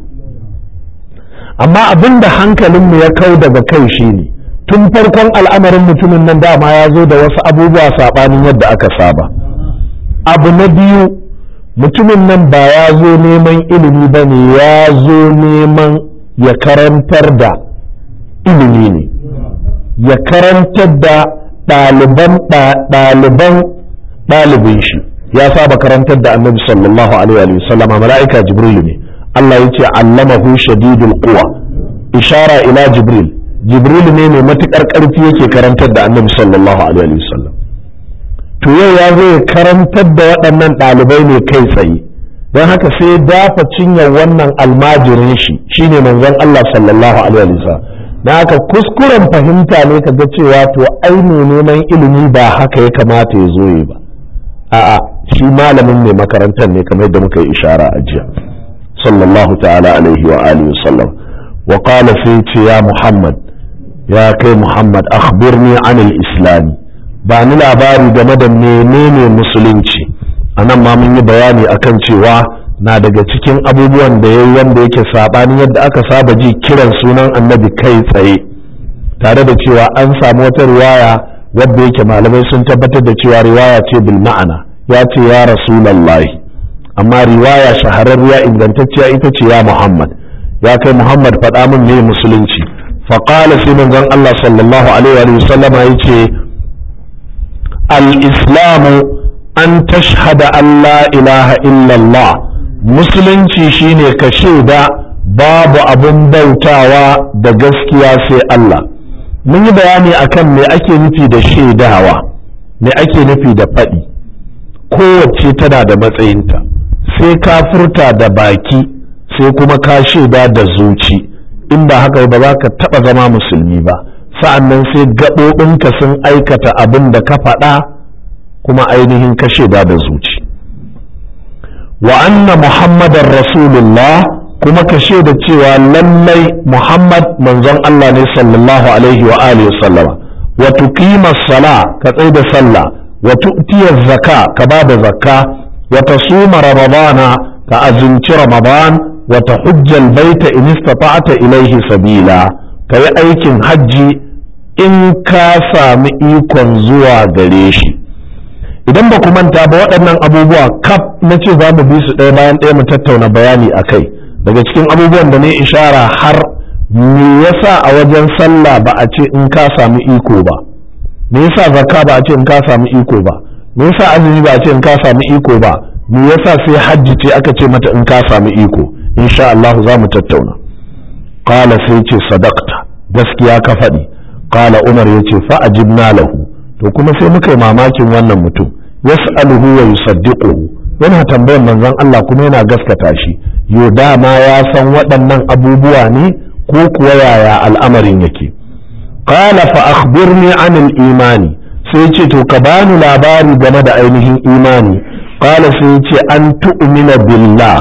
Amma abin da hankalinmu ya kau daga kai shi ne tun farkon al'amarin mutumin nan dama ya zo da wasu abubuwa saɓanin yadda aka saba. Abu na biyu, mutumin nan ba ya zo neman ilimi ba ne, ya zo neman ya karantar da ilimi ne, ya karantar da ɗaliban ɗaliban ɗalibin shi. Ya saba karantar da annabi sallallahu alaihi wa sallam, mala'ika jibril ne. Allah ya ce allamahu shadidul quwa, ishara ila jibril. Jibril ne mai matukar ƙarfi yake karantar da annabi sallallahu alaihi wa sallam. to yau ya zo ya karantar da waɗannan ɗalibai ne kai tsaye don haka sai ya dafa cinyar wannan almajirin shi shine manzon Allah sallallahu alaihi wasallam dan haka kuskuren fahimta ne kaga cewa to ai ne neman ilimi ba haka ya kamata ya zo yi ba a'a shi malamin ne makarantar ne kamar yadda muka yi ishara a jiya sallallahu ta'ala alaihi wa alihi wasallam wa qala sai ya Muhammad ya kai Muhammad akhbirni anil islam ba ni labari game da menene musulunci anan ma mun yi bayani akan cewa na daga cikin abubuwan da yayi wanda yake sabanin yadda aka saba ji kiran sunan annabi kai tsaye tare da cewa an samu wata riwaya wadda yake malamai sun tabbatar da cewa riwaya ce bil ma'ana ya ce ya rasulullahi amma riwaya shahararriya ingantacciya ita ce ya Muhammad ya kai Muhammad faɗa min ne musulunci faqala sai manzon Allah sallallahu alaihi wa sallama yace al-islamu an tashhada an la ilaha illallah musulunci shine ka shaida babu abun bautawa da gaskiya sai Allah mun yi bayani akan me ake nufi da shaidawa me ake nufi da faɗi kowace tana da matsayinta sai ka furta da baki sai kuma ka shaida da zuci in ba haka ba za ka taɓa zama musulmi ba sa'annan sai gaɓoɓinka sun aikata abin da ka faɗa kuma ainihin ka shaida da zuci wa anna muhammadar rasulullah kuma ka shaida cewa lallai muhammad manzon Allah ne sallallahu alaihi wa alihi wasallama wa tuqima sala ka tsai da sallah wa tu'tiya zakka ka ba da zakka wa tasuma ramadana ka azumci ramadan wa tahujja albayta in istata'ta ilayhi sabila ka yi aikin hajji in ka sami ikon zuwa gare shi idan ba ku manta ba waɗannan abubuwa kaf na ce za mu bi su ɗaya bayan ɗaya mu tattauna bayani a kai daga cikin abubuwan da ne ishara har me yasa a wajen sallah ba a ce in ka sami iko ba me yasa zakka ba a ce in ka sami iko ba me yasa azumi ba a ce in ka sami iko ba me yasa sai hajji ce aka ce mata in ka sami iko insha Allah za mu tattauna qala sai ce sadaqta gaskiya ka faɗi qala umar yace fa ajibna lahu to kuma sai muka yi mamakin wannan mutum yas'aluhu wa yusaddiquhu yana tambayar manzon Allah kuma yana gaskata shi yo dama ya san waɗannan abubuwa ne ko kuwa yaya al'amarin yake qala fa akhbirni anil imani sai ce to ka bani labari game da ainihin imani qala sai ce an tu'mina billah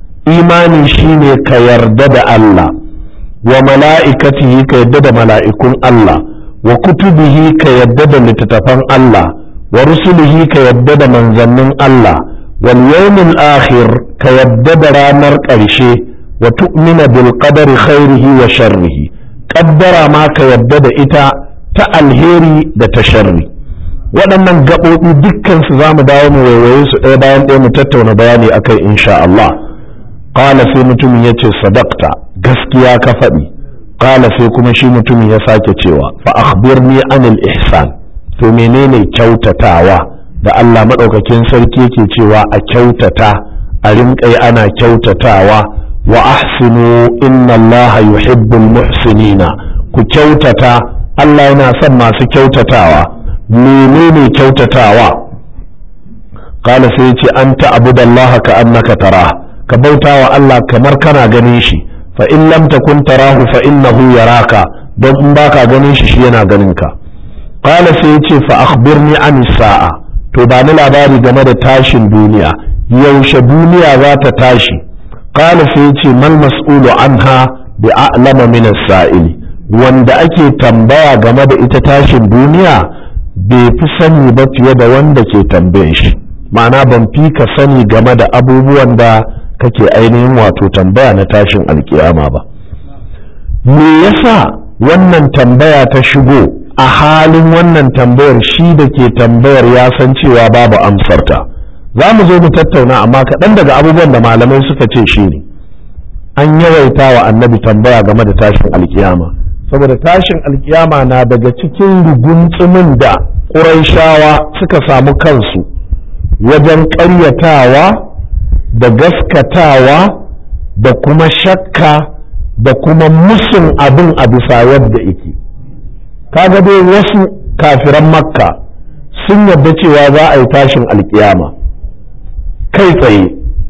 imani shine ka yarda da Allah wa mala'ikatihi ka yarda da mala'ikun Allah wa kutubihi ka yadda da littattafan Allah wa rusulihi ka yadda da manzannin Allah wal yawmil akhir ka yadda da ranar ƙarshe wa tu'mina bil qadari khairihi wa sharrihi qaddara ma ka yadda da ita ta alheri da ta sharri waɗannan gaɓoɓi dukkan su zamu dawo mu waiwaye su ɗaya bayan ɗaya mu tattauna bayani akai insha Allah qala sai mutumin yace sadaqta gaskiya ka faɗi qala sai kuma shi mutumin ya sake cewa fa akhbirni anil ihsan to menene kyautatawa da Allah madaukakin sarki yake cewa a kyautata a rinƙai ana kyautatawa wa ahsinu inna Allah yuhibbul muhsinina ku kyautata Allah yana son masu kyautatawa menene kyautatawa qala sai yace anta abudallaha ka annaka tara ka bautawa Allah kamar kana ganin shi fa in lam takun tarahu fa innahu yaraka don in baka ganin shi shi yana ganin ka qala sai yace fa akhbirni an sa'a to ba ni labari game da tashin duniya yaushe duniya za ta tashi qala sai yace mal mas'ulu anha bi a'lama min as-sa'il wanda ake tambaya game da ita tashin duniya bai fi sani ba fiye da wanda ke tambayin shi ma'ana ban fi ka sani game da abubuwan da kake ainihin wato tambaya na tashin alkiyama ba me yasa wannan tambaya ta shigo a halin wannan tambayar shi da ke tambayar ya san cewa babu amsarta za mu zo mu tattauna amma kaɗan daga abubuwan da malamai suka ce shi ne an yawaita wa annabi tambaya game da tashin alkiyama saboda tashin alkiyama na daga cikin ruguntsumin da ƙurayshawa suka samu kansu wajen ƙaryatawa da gaskatawa da kuma shakka da kuma musun abin a bisa yadda yake kaga dai wasu kafiran makka sun yarda cewa za a yi tashin alkiyama kai tsaye,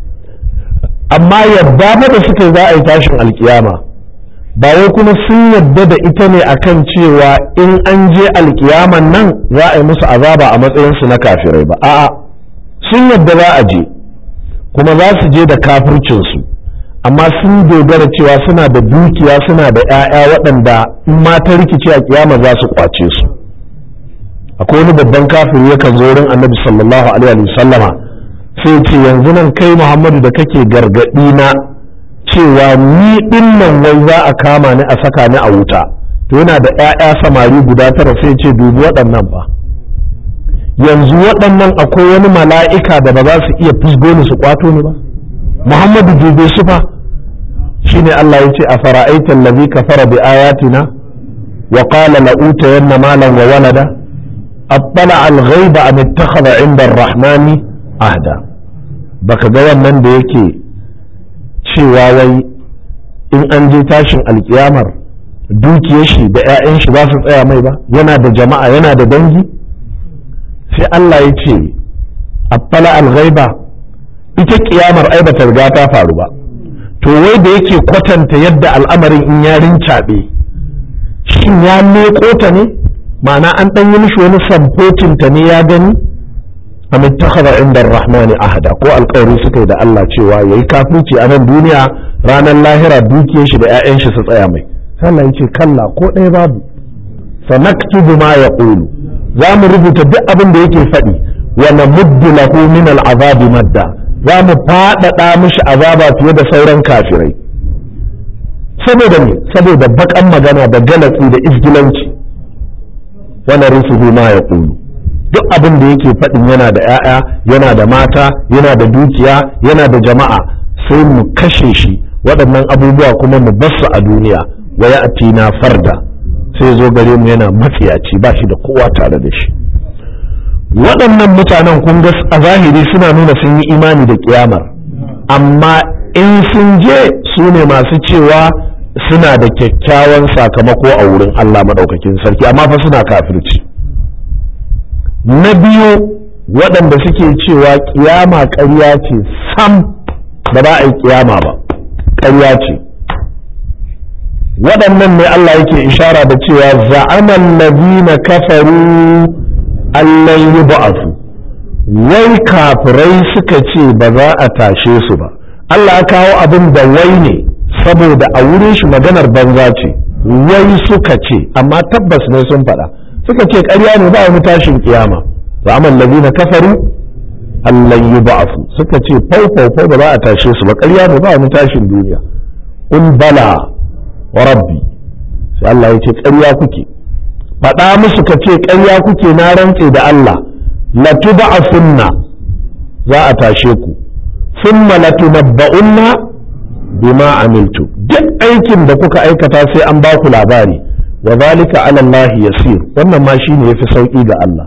amma yadda ba da suka za a yi tashin alkiyama ba wai kuma sun yarda da ita ne akan cewa in an je alkiyaman nan za a yi musu azaba a matsayinsu na kafirai ba. A'a, sun yarda za a je kuma za su je da kafircinsu, amma sun dogara cewa suna da dukiya suna da 'ya'ya waɗanda in ma ta rikice a kiyama za su kwace su. Akwai wani babban kafiri yakan zo wurin annabi sallallahu alaihi wa sallama sai ce yanzu nan kai Muhammadu da kake gargaɗi na cewa ni ɗin nan wai za a kama ni a saka ni a wuta, to yana da 'ya'ya samari guda tara, sai ce dubi waɗannan ba, yanzu waɗannan akwai wani mala'ika da ba za su iya fusgo ni su kwato ni ba. Muhammadu dube su fa. Shine Allah ya ce a fara'aita allazi kafara bi ayatina wa qala la utayanna malan wa walada attala al-ghaiba am ittakhadha 'inda ar-rahmani ahda. Baka ga wannan da yake cewa wai in an je tashin alkiyamar dukiyar shi da 'ya'yan shi za su tsaya mai ba, yana da jama'a yana da dangi. Sai Allah ya ce attala al-ghaiba, ita kiyamar ai bata riga ta faru ba, to wai da yake kwatanta yadda al'amarin in ya rincaɓe shin ya leƙo ta ne, ma'ana an ɗan yi mishi wani samfotin ta ne ya gani, am ittakhadha 'inda ar-rahmani ahada, ko alƙawari suka yi da Allah cewa yayi kafirci a nan duniya, ranar lahira dukiyar shi da 'ya'yan shi su tsaya mai. sai Allah ya ce kalla, ko ɗaya babu, sanaktubu ma yaqulu, za mu rubuta duk abin da yake faɗi, wa namuddu lahu min al-azabi madda, za mu faɗaɗa mishi azaba fiye da sauran kafirai. Saboda me? Saboda baƙan magana da galatsi da izgilanci. wa narisuhu ma yaqulu, duk abin da yake faɗin yana da 'ya'ya, yana da mata, yana da dukiya, yana da jama'a, sai mu kashe shi waɗannan abubuwa kuma mu basu a duniya, wa ya'tina farda, sai zo gare mu yana matsiyaci, ba shi da kowa tare da shi. Waɗannan mutanen kun ga a zahiri suna nuna sun yi imani da kiyamar, amma in sun je su ne masu cewa suna da kyakkyawan sakamako a wurin Allah maɗaukakin sarki, amma fa suna kafirci. Na biyu, waɗanda suke cewa kiyama ƙarya ce, sam ba za a yi kiyama ba, ƙarya ce. Waɗannan ne Allah yake ishara da cewa za'aman ladina kafaru allan yub'athu, wai kafirai suka ce ba za a tashe su ba. Allah ya kawo abin da wai ne saboda a wurin shi maganar banza ce, wai suka ce, amma tabbas ne sun faɗa, suka ce ƙarya ne ba wani tashin kiyama. za'aman ladina kafaru allan yub'athu, suka ce fau fau fau ba za a tashe su ba, ƙarya ne ba wani tashin duniya. in bala wa rabbi, sai Allah ya ce ƙarya kuke, faɗa musu ka ce ƙarya kuke, na rantse da Allah, latuba'asunna, za a tashe ku, thumma latunabba'unna bima amiltu, duk aikin da kuka aikata sai an ba ku labari, wa zalika ala Allah yasir, wannan ma shine yafi sauki ga Allah.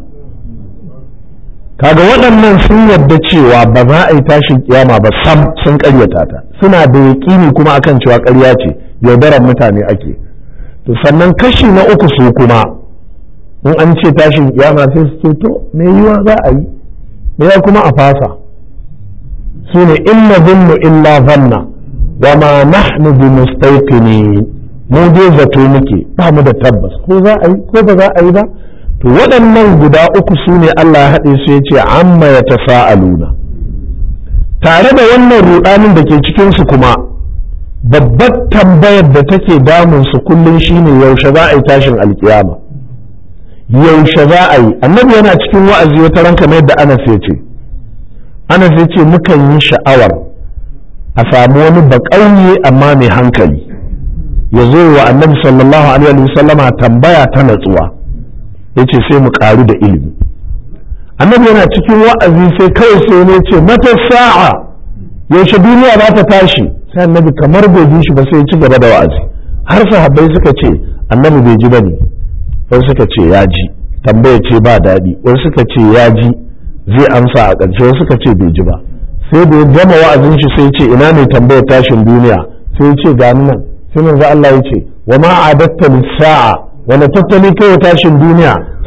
Kaga waɗannan sun yarda cewa ba za a yi tashin kiyama ba, sam sun ƙaryata ta, suna da yaƙini kuma akan cewa ƙarya ce, yaudaran mutane ake. To sannan kashi na uku su kuma in an ce tashin kiyama sai su ce to me yiwa za a yi, me ya kuma a fasa. su ne inna zunnu illa zanna wa ma nahnu bi mustaqinin, mu dai zato muke ba mu da tabbas ko za a yi ko ba za a yi ba. to waɗannan guda uku su ne Allah ya haɗe su ya ce amma ya tasa'aluna. Tare da wannan ruɗanin da ke cikin su kuma babbar tambayar da take damun su kullum shine yaushe za a yi tashin alkiyama, yaushe za a yi. Annabi yana cikin wa'azi wata ranka mai da Anas ya ce Anas ya ce mukan yi sha'awar a samu wani baƙauye amma mai hankali ya zo wa Annabi sallallahu alaihi wasallama tambaya ta natsuwa, ya ce sai mu ƙaru da ilimi. Annabi yana cikin wa'azi sai kawai sai ne ce mata sa'a, yaushe duniya za ta tashi. Sai Annabi kamar bai ji shi ba sai ya ci gaba da wa'azi, har sahabbai suka ce Annabi bai ji bane, wasu suka ce ya ji, tambaya ce ba daɗi, wasu suka ce ya ji zai amsa a ƙarshe, wasu suka ce bai ji ba. Sai da ya gama wa'azin shi sai ce ina ne tambayar tashin duniya, sai ya ce ga nan. Sai manzo Allah ya ce wa ma adatta lis-sa'a, wala tattali kai tashin duniya.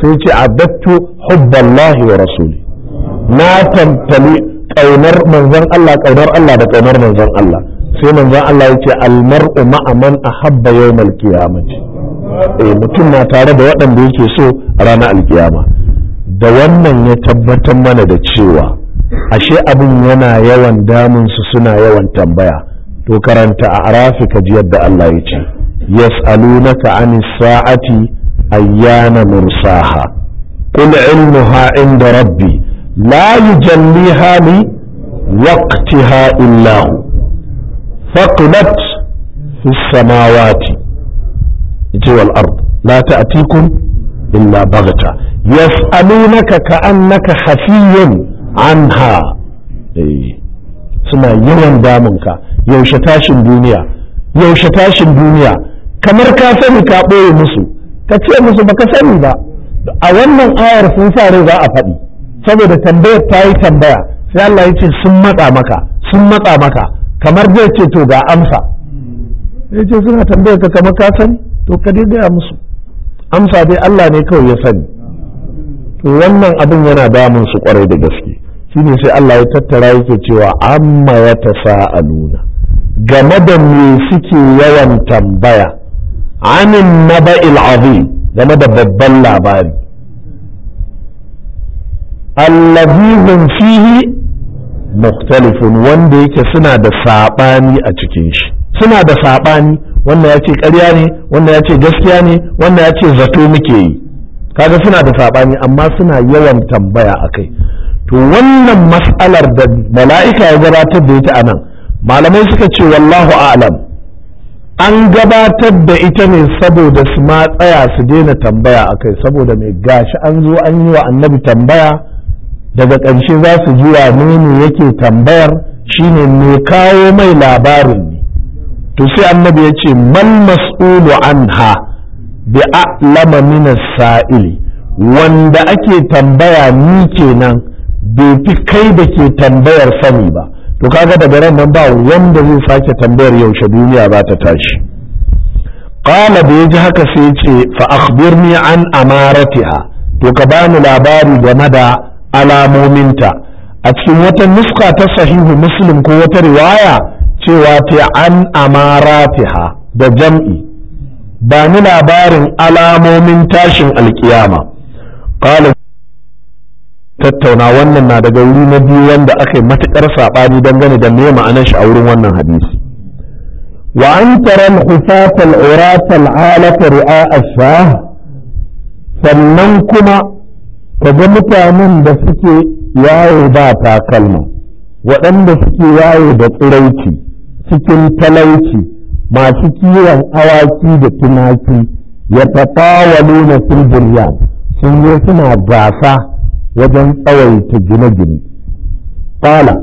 sai ce adattu hubballahi wa rasuli na tantali kaunar manzon Allah kaunar Allah da kaunar manzon Allah sai manzon Allah ya ce almar'u ma'a man ahabba yawmal qiyamati eh mutum na tare da waɗanda yake so a ranar alkiyama da wannan ya tabbatar mana da cewa ashe abin yana yawan damun su suna yawan tambaya to karanta a arafi ka ji yadda Allah ya ce yas'alunaka anis sa'ati ayyana mursaha qul ilmuha inda rabbi la yujalliha li waqtiha illa hu faqulat fis samawati wal ard la ta'tikum illa baghta yas'alunaka ka'annaka hafiyyun anha eh suna yawan damunka yaushe tashin duniya yaushe tashin duniya kamar ka sani ka ɓoye musu ka ce musu baka sani ba a wannan ayar sun sa rai za a faɗi saboda tambayar ta yi tambaya sai Allah ya ce sun matsa maka sun matsa maka kamar zai ce to ga amsa ya ce suna tambayar ka kamar ka sani to ka dai gaya musu amsa dai Allah ne kawai ya sani to wannan abin yana damun su kwarai da gaske shine sai Allah ya tattara yake cewa amma ya tasa'aluna game da me suke yawan tambaya anin naba'il azim game da babban labari allazi hum fihi mukhtalifun wanda yake suna da sabani a cikin shi suna da sabani wanda ya ce ƙarya ne wanda ya ce gaskiya ne wanda ya ce zato muke yi kaga suna da sabani amma suna yawan tambaya akai to wannan mas'alar da mala'ika ya gabatar da ita anan malamai suka ce wallahu a'lam an gabatar da ita ne saboda su ma tsaya su daina tambaya akai saboda mai gashi an zo an yi wa annabi tambaya daga ƙarshe za su ji wane ne yake tambayar shine mai kawo mai labarin ne to sai annabi ya ce mal mas'ulu anha bi a'lama min as-sa'ili wanda ake tambaya ni kenan bai fi kai da ke tambayar sani ba to kaga daga ran nan ba wanda zai sake tambayar yaushe duniya za ta tashi qala da yaji haka sai ce fa akhbirni an amaratiha to ka bani labari game da alamominta a cikin wata nuska ta sahihu muslim ko wata riwaya cewa ta an amaratiha da jam'i ba ni labarin alamomin tashin alkiyama qala tattauna wannan na daga wuri na biyu wanda aka yi matuƙar saɓani dangane da me ma'anar shi a wurin wannan hadisi wa an tara al-hufat al-urat al-alat ri'a ash-shah sannan kuma kaga mutanen da suke yawo ba takalma waɗanda suke yawo da tsiraici cikin talauci masu kiwon awaki da tumaki ya tatawaluna fil bunyan sun yi suna gasa wajen tsawaita gine-gine ƙala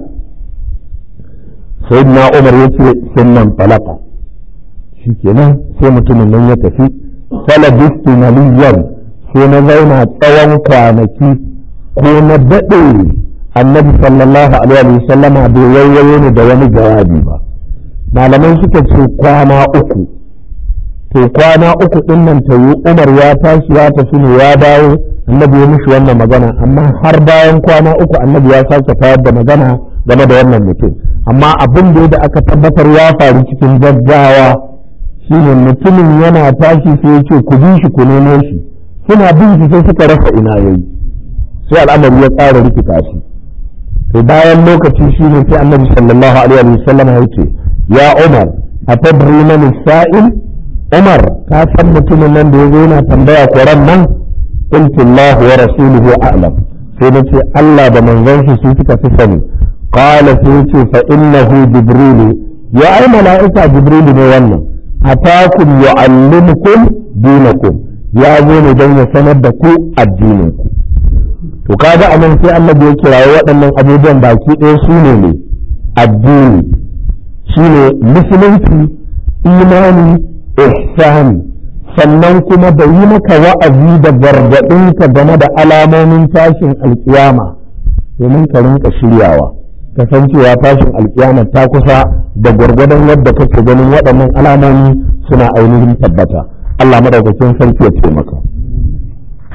sai na umar ya ce sunan falaka shi kenan sai mutumin nan ya tafi falabistu maliyan sai na zauna tsawon kwanaki ko na daɗe annabi sallallahu alaihi wasallama bai waiwaye ni da wani jawabi ba malamai suka ce kwana uku to kwana uku ɗin nan ta yi umar ya tashi ya tafi ne ya dawo annabi ya mishi wannan magana amma har bayan kwana uku annabi ya sake tayar da magana game da wannan mutum amma abin da aka tabbatar ya faru cikin gaggawa shine mutumin yana tashi sai ya ce ku bi shi ku nemo shi suna bin shi sai suka rasa ina yayi sai al'amari ya tsara rikita shi to bayan lokaci shine sai annabi sallallahu alaihi wasallam ya ce ya umar atadri man sa'il umar ka san mutumin nan da ya zo yana tambaya koran nan قلت الله ورسوله أعلم سيدتي الله بمن ذنش سيتك في سني قال سيدتي فإنه جبريل يا أي ملائكة جبريل نوانا أتاكم يعلمكم دينكم يا زين دين سندكم الدينكم وكذا أمن في الله بيكرا وأن أبو جن باكي سوني الدين سوني مسلمتي إيماني إحساني sannan kuma da yi maka wa'azi da gargaɗinka game da alamomin tashin alkiyama domin ka rinka shiryawa kasancewa tashin alkiyama ta kusa da gwargwadon yadda kake ganin waɗannan alamomi suna ainihin tabbata Allah madaukakin sarki ya taimaka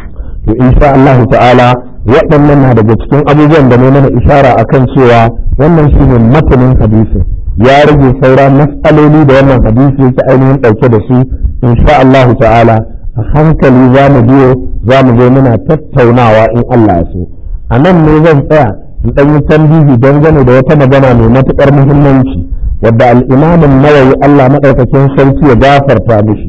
to insha Allah ta'ala waɗannan na daga cikin abubuwan da ne mana ishara akan cewa wannan shine matanin hadisin ya rage saura mas'aloli da wannan hadisi yake ainihin ɗauke da su insha Allah ta'ala a hankali za mu biyo za mu zo muna tattaunawa in Allah ya so a nan ne zan tsaya in ɗan yi tambihi dangane da wata magana mai matuƙar muhimmanci wadda al'imamin nawawi Allah maɗaukakin sarki ya gafarta mishi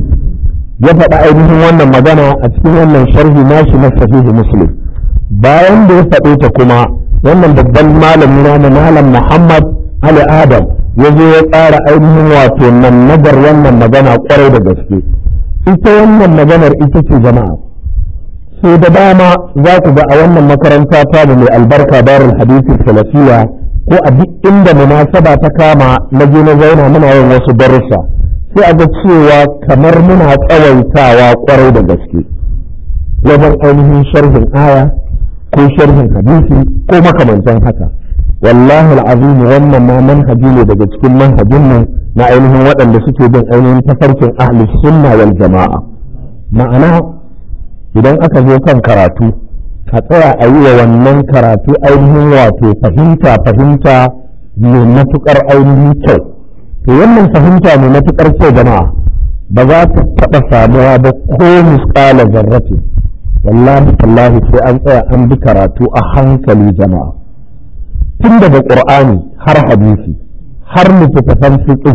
ya faɗa ainihin wannan magana a cikin wannan sharhi nashi na sahihi muslim bayan da ya faɗe ta kuma wannan babban malami na malam Muhammad Ali Adam ya zo ya tsara ainihin wato nan nagar wannan magana kwarai da gaske ita wannan maganar ita ce jama'a sai da dama za ku ga a wannan makaranta ta da mai albarka darul hadisi salafiya ko a duk inda munasaba ta kama na je na zauna muna yin wasu darussa sai a ga cewa kamar muna tsawaitawa kwarai da gaske wajen ainihin sharhin aya ko sharhin hadisi ko makamantan haka wallahi al'azim wannan ma manhaji ne daga cikin manhajin nan na ainihin waɗanda suke bin ainihin tafarkin ahli sunna wal jama'a ma'ana idan aka zo kan karatu ka tsaya a yi wa wannan karatu ainihin wato fahimta fahimta mai matuƙar ainihin kyau to wannan fahimta mai matuƙar kyau jama'a ba za ta taɓa samuwa ba ko misƙala zarratin wallahi wallahi sai an tsaya an bi karatu a hankali jama'a tun daga ƙur'ani har hadisi har littattafan fiqh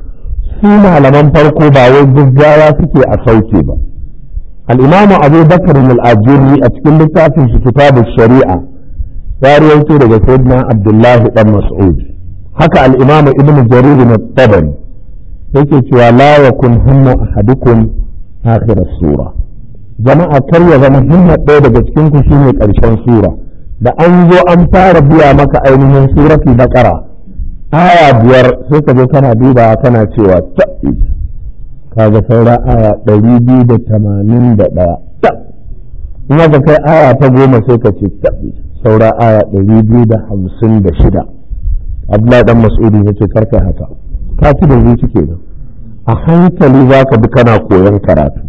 su malaman farko ba wai gaggawa suke a sauke ba al-imamu Abu Bakr al-Ajurri a cikin littafin shi kitabu shari'a ya rawaito daga sayyidina Abdullah dan Mas'ud haka al-imamu Ibn Jarir al-Tabari yake cewa la yakun hummu ahadukum akhir as-sura jama'a kar ya zama himma ɗaya daga cikin ku shine ƙarshen sura da an zo an fara biya maka ainihin suratul baqara aya biyar sai ka zo kana duba kana cewa ta kaga saura aya ɗari biyu da tamanin da ɗaya ta in ka kai aya ta goma sai ka ce ta saura aya ɗari biyu da hamsin da shida Abdullahi dan Mas'udin yace karkai haka ka ci da zuci kenan a hankali za ka bi kana koyon karatu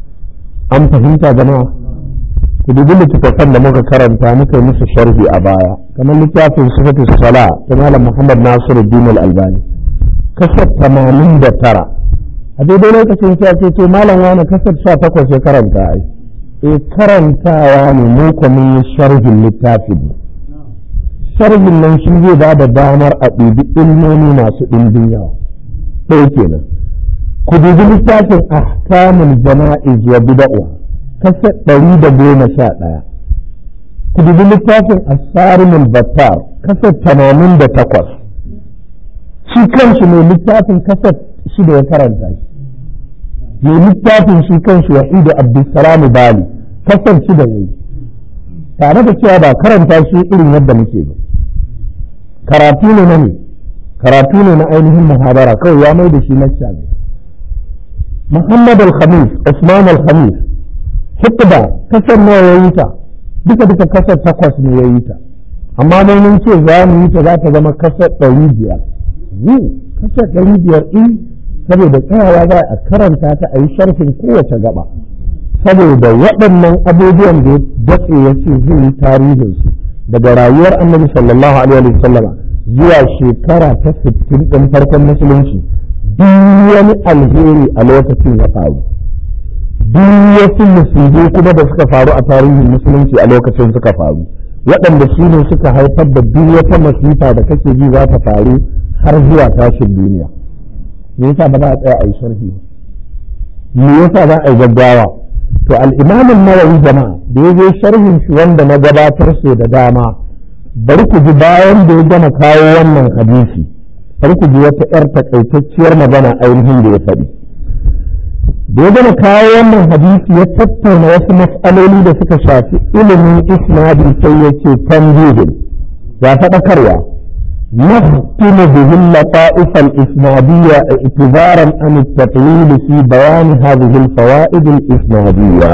an fahimta jama'a ku dubi littattafan da muka karanta muka yi musu sharhi a baya kamar littafin sifatu sala ta malam Muhammad Nasiruddin Al-Albani kasar tamanin da tara a daidai lokacin sai ce to malam wani kasar sha takwas ya karanta ai eh karantawa ne mu kuma yi sharhin littafin sharhin nan shi zai ba da damar a ɗibi ilmomi masu ɗimbin yawa ɗaya kenan ku dubi littafin ahkamul jana'iz wa bid'ah kasar ɗari da goma sha ɗaya ku dubi littafin asarimul battar kasar tamanin da takwas shi kanshi mai littafin kasar shi da ya karanta shi mai littafin shi kanshi wahidu abdulsalam bali kasar shi da yayi tare da cewa ba karanta shi irin yadda muke ba karatu ne na ne karatu ne na ainihin muhabara kawai ya mai da shi lecture ne Muhammad al-Khamis Usman al-Khamis hikba kasar nawa ya yi ta duka duka kasar takwas ne ya yi ta amma mai mun ce za mu yi ta za ta zama kasar ɗari biyar kasar ɗari biyar in saboda tsayawa za a karanta ta a yi sharhin kowace gaba saboda waɗannan abubuwan da ya datse ya ce zai yi tarihinsu daga rayuwar annabi sallallahu alaihi wa sallam zuwa shekara ta sittin ɗin farkon musulunci duk wani alheri a lokacin ya faru duk wasu musulmi kuma da suka faru a tarihin musulunci a lokacin suka faru waɗanda su ne suka haifar da duk wata masifa da kake ji za ta faru har zuwa tashin duniya me yasa ba za a tsaya a yi sharhi me yasa za a yi gaggawa to al-imam an-nawawi jama'a da ya zo sharhin shi wanda na gabatar sai da dama bari ku ji bayan da ya gama kawo wannan hadisi bari ku ji wata yar takaitacciyar magana ainihin da ya faɗi da ya gama kawo wannan hadisi ya tattauna wasu mas'aloli da suka shafi ilimin isnadi sai ya ce tanbihin ya faɗakarwa نختم به اللطائف الإسنادية اعتبارا عن التطويل في بيان هذه الفوائد الإسنادية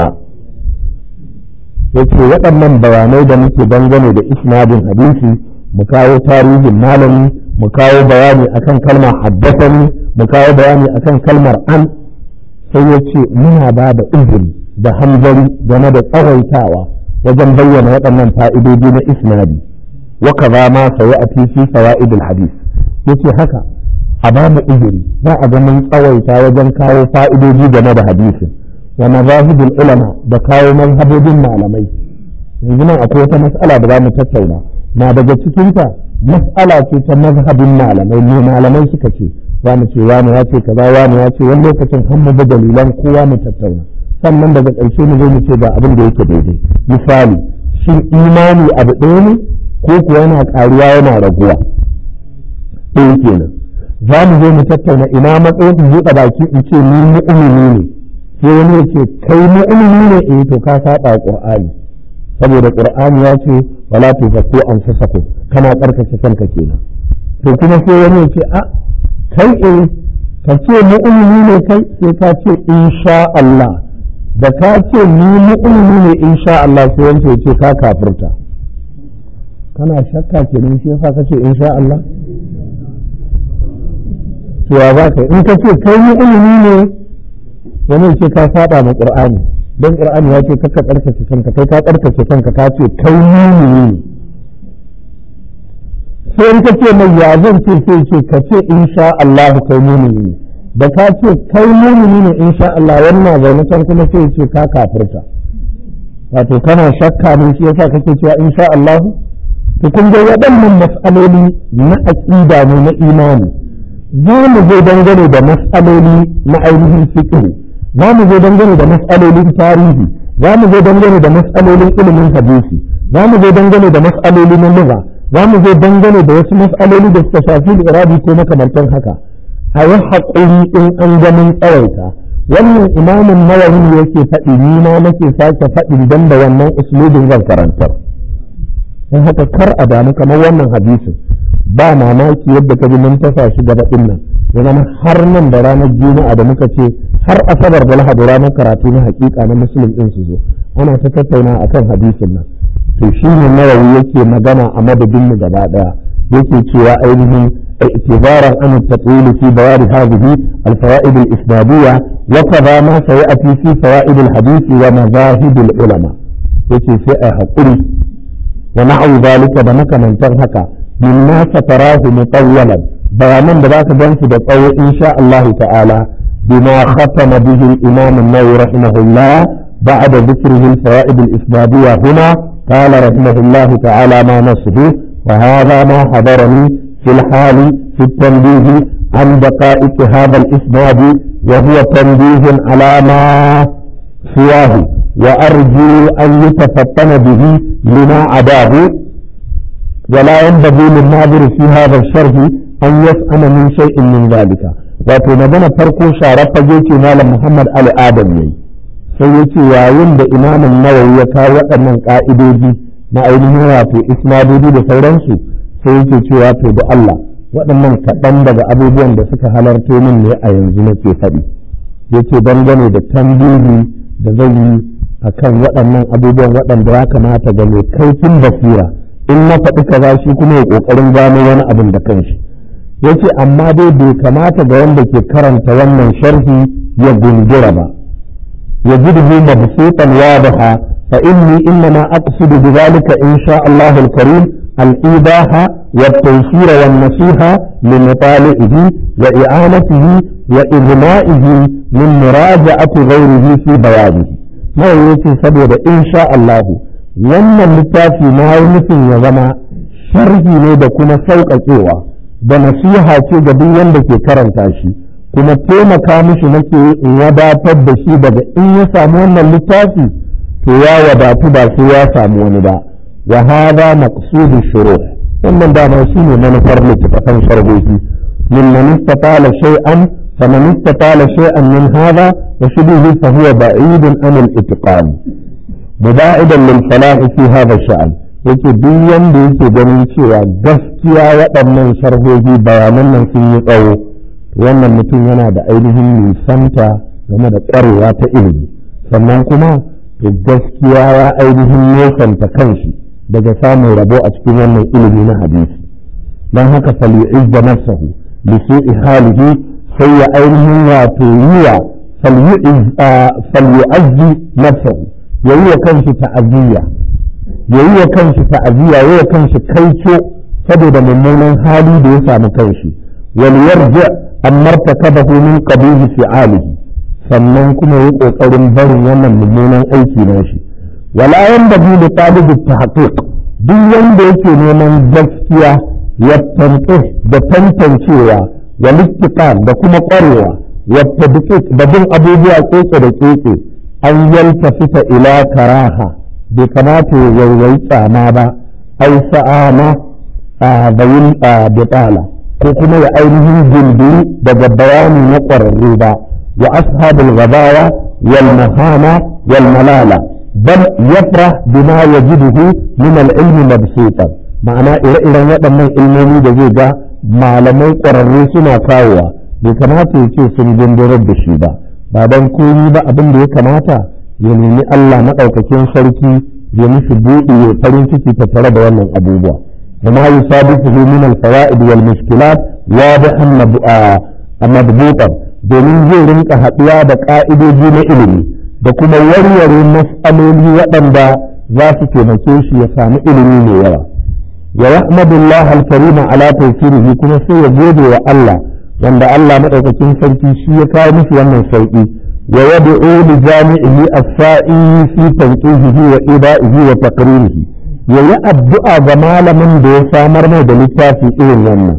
yake waɗannan bayanai da muke dangane da isnadin hadisi mu kawo tarihin malami mu kawo bayani akan kalmar haddathani mu kawo bayani akan kalmar an sai ya ce muna ba da uzuri da hanzari game da tsawaitawa wajen bayyana waɗannan fa'idodi na isnadi wa kaza ma sayati fi fawaid al-hadith yace haka a ba mu uzuri za a ga mun tsawaita wajen kawo fa'idodi game da hadisin wa mazahibul ulama da kawo mazhabodin malamai yanzu nan akwai wata mas'ala da za mu tattauna na daga cikin ta mas'ala ce ta mazhabin malamai ne malamai suka ce za mu ce wani ya ce kaza wani ya ce wani lokacin har mu da dalilan kowa mu tattauna sannan daga ƙarshe mu zo mu ce ga abin da yake daidai misali shin imani abu ɗaya ne ko kuwa yana ƙaruwa yana raguwa ɗaya kenan za mu zo mu tattauna ina matsayin in buɗe baki in ce ni mu'mini ne sai wani ya ce kai mu'mini ne eh to ka saba qur'ani saboda qur'ani ya ce wala tuzakku anfusakum kana tsarkake kanka kenan to kuma sai wani ya ce a kai eh ka ce mu'mini ne kai sai ka ce insha Allah da ka ce ni mu'mini ne insha Allah sai wanda ya ce ka kafirta kana shakka kenan shi yasa ka ce insha Allah to ya za ka in ka ce kai mu'mini ne wani ce ka saba ma qur'ani don qur'ani ya ce kaka tsarkake kanka kai ka tsarkake kanka ka ce kai mu'mini ne sai in ka ce mai ya zan ce sai ce ka ce insha Allah kai mu'mini ne da ka ce kai mu'mini ne insha Allah wannan zaune can kuma sai ce ka kafirta wato kana shakka ne shi yasa kake cewa insha Allah to kun ga waɗannan mas'aloli na aqida ne na imani za mu zo dangane da mas'aloli na ainihin fiqh za mu zo dangane da mas'alolin tarihi za mu zo dangane da mas'alolin ilimin hadisi za mu zo dangane da mas'aloli na lugha za mu zo dangane da wasu mas'aloli da suka shafi irabi ko makamantan haka a yi haƙuri in an ganin tsawaita wannan imamin nawawi yake faɗi ni ma nake sake faɗi don da wannan uslubin zan karantar don haka kar a damu kamar wannan hadisin ba mamaki yadda ka ji mun tasa shi gaba ɗin nan ya zama har nan da ranar juma'a da muka ce har asabar da lahadi ranar karatu na hakika na musulun ɗin su zo ana ta tattauna akan hadisin nan to shi ne nawawi yake magana a madadin mu gaba ɗaya yake cewa ainihin اعتبارا عن التطويل في بيان هذه الفوائد الإسنادية وكذا ما سيأتي في فوائد الحديث ومذاهب العلماء يتي في حقري ونحو ذلك بمك من تنهك مما ستراه مطولا بيانا بذاك جنس بطوي إن شاء الله تعالى بما ختم به الإمام النووي رحمه الله بعد ذكره الفوائد الإسنادية هنا قال رحمه الله تعالى ما نصه وهذا ما حضرني في الحال في التنبيه عن دقائق هذا الإسناد وهو تنبيه على ما سواه وأرجو أن يتفطن به لما عداه ولا ينبغي للناظر في هذا الشرح أن يسأم من شيء من ذلك وتنبنا فرقو شارف جيتي مال محمد علي آدم يي سيتي وعند إمام النووي يكاوى أن قائدوجي ما أينه واتو إسنادودي بسورانسو sai yake cewa to da Allah waɗannan kaɗan daga abubuwan da suka halarto min ne a yanzu nake faɗi yake dangane da tambihi da zan yi a kan waɗannan abubuwan waɗanda ya kamata ga mai kaifin basira in na faɗi kaza shi kuma ya ƙoƙarin gano wani abin da kanshi yace amma dai bai kamata ga wanda ke karanta wannan sharhi ya gundura ba ya jidu mabsutan wadaha fa inni innama aqsidu bidhalika insha Allah al-karim الإيضاح والتيسير والنصيحة لمطالعه وإعانته وإغنائه من مراجعة غيره في بيانه ما يأتي سبب إن شاء الله وأن اللتافي ما يمثل يزمع شرحي نيدا كما سوق كيوا بنصيحة تجديا لكي كرنتاشي كما تيما كامش نكي وداتد بشي بدا إن يسامون اللتافي تيا وداتو باسي يسامون با وهذا مقصود الشروح ومن دام شيء من فرلت فتن شربه ممن استطال شيئا فمن استطال شيئا من هذا وشبهه فهو بعيد عن الاتقان مباعدا للفلاح في هذا الشأن yake duk wanda yake ganin cewa gaskiya waɗannan sharhohi bayanan nan sun yi tsawo wannan mutum yana da ainihin nisanta game da ƙwarewa ta ilimi sannan kuma to gaskiya ya ainihin nesanta kanshi daga samun rabo a cikin wannan ilimi na hadisi don haka fali'izza nafsahu li su'i halihi sai ya ainihin wato yiwa falyu'azzi nafsahu, yayi wa kanshi ta'aziyya yayi wa kanshi ta'aziyya yayi wa kanshi kaico saboda mummunan hali da ya samu kanshi, wal yarji amma takabahu min qabih fi'alihi, sannan kuma yi kokarin barin wannan mummunan aiki na shi. wala yanbaghi li talib at-tahqiq, duk wanda yake neman gaskiya ya tantance da tantancewa wa listiqam da kuma ƙwarewa wa tadqiq da bin abubuwa keke da keke, an yaltafita ila karaha, bai kamata ya yayi tsama ba, ai sa'ama a bayin bitala, ko kuma ya ainihin gindiri daga bayani na ƙwararru ba, wa ashabul gabawa wal mahana wal malala, bal yafrah bima yajiduhu min al-ilmi mabsutan. ma'ana ire-iren waɗannan ilmomi da zai ga malamai ƙwararru suna kawowa, bai kamata ya ce sun gindirar da shi ba, ba don komi ba abin da ya kamata ya nemi Allah maɗaukakin sarki ya mishi buɗe ya farin ciki tattare da wannan abubuwa. وما يصادفه من الفوائد والمشكلات واضحا مضبوطا، domin zai rinka haɗuwa da ƙa'idoji na ilimi da kuma warware mas'aloli waɗanda za su taimake shi ya sami ilimi mai yawa. wa yahmadullah al-karima ala tawfirihi, kuma sai ya gode wa Allah wanda Allah madaukakin sarki shi ya kawo mishi wannan sauki. wa yad'u li jami'ihi as-sa'i fi tanqihihi wa ida'ihi wa taqririhi, ya yi addu'a ga malamin da ya samar mai da littafi irin wannan,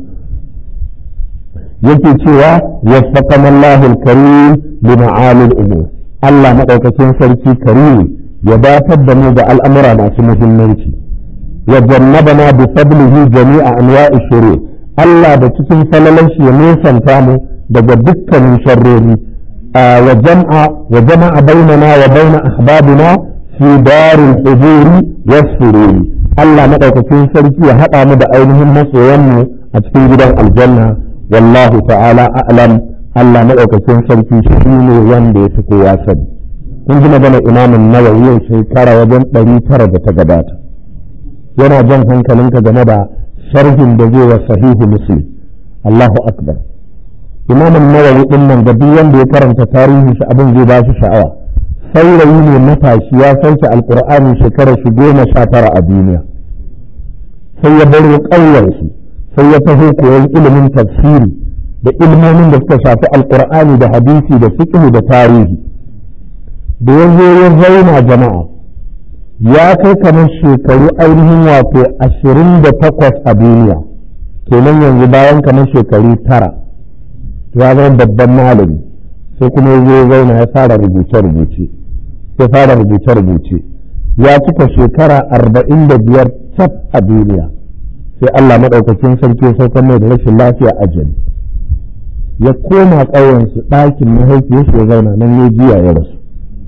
yake cewa waffaqana Allahul karim li ma'alil umur, Allah madaukakin sarki karimi ya datar da mu da al'amura masu muhimmanci. wa jannabana bi fadlihi jami'a anwa'i shuru', Allah da cikin falalan shi ya nesanta mu daga dukkanin sharrori. wa jam'a wa jama'a bainana wa baina ahbabina fi daril huzuri was-sururi, Allah madaukakin sarki ya haɗa mu da ainihin masoyanmu a cikin gidan aljanna. wallahu ta'ala a'lam, Allah madaukakin sarki shi ne wanda ya fi kowa sani. kun ji magana imamin Nawawi yau shekara wajen ɗari tara da ta gabata, yana jan hankalinka game da sharhin da zai wa sahihu Muslim. Allahu akbar. imamin Nawawi din nan da duk wanda ya karanta tarihin shi abin zai ba shi sha'awa. saurayi ne matashi, ya sauke alkur'ani shekarar shi goma sha tara a duniya, sai ya baro ƙauyensu, sai ya taho koyon ilimin tafsiri da ilmomin da suka shafi alkur'ani da hadisi da fiqh da tarihi. da ya zo ya zauna jama'a, ya kai kamar shekaru ainihin wato ashirin da takwas a duniya, kenan yanzu bayan kamar shekaru tara ya zama babban malami. sai kuma ya zo ya zauna ya fara rubuce-rubuce ya fara rubuce-rubuce ya cika shekara arba'in da biyar cap a duniya, sai Allah maɗaukakin sarki ya saukar mai da rashin lafiya ajali, ya koma ƙauyensu ɗakin mahaifiyarsu ya zauna nan ya jiya ya rasu.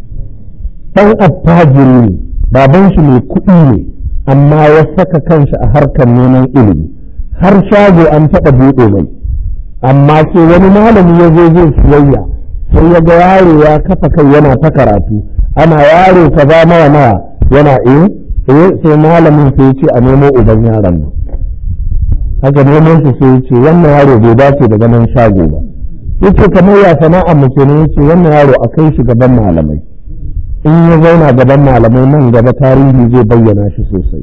ɗan attajiri ne, baban shi mai kuɗi ne, amma ya saka kanshi a harkar neman ilimi, har shago an taɓa buɗe mai, amma sai wani malami ya zo zai siyayya, sai ya ga yaro ya kafa kai yana ta karatu, ana yaro ka ba nawa nawa yana eh eh sai malamin sai ya ce a nemo uban yaron nan. haka neman shi sai ya ce wannan yaro bai dace da zaman shago ba, yace kamar ya sana'a mu kenan, yace wannan yaro a kai shi gaban malamai, in ya zauna gaban malamai nan gaba tarihi zai bayyana shi sosai.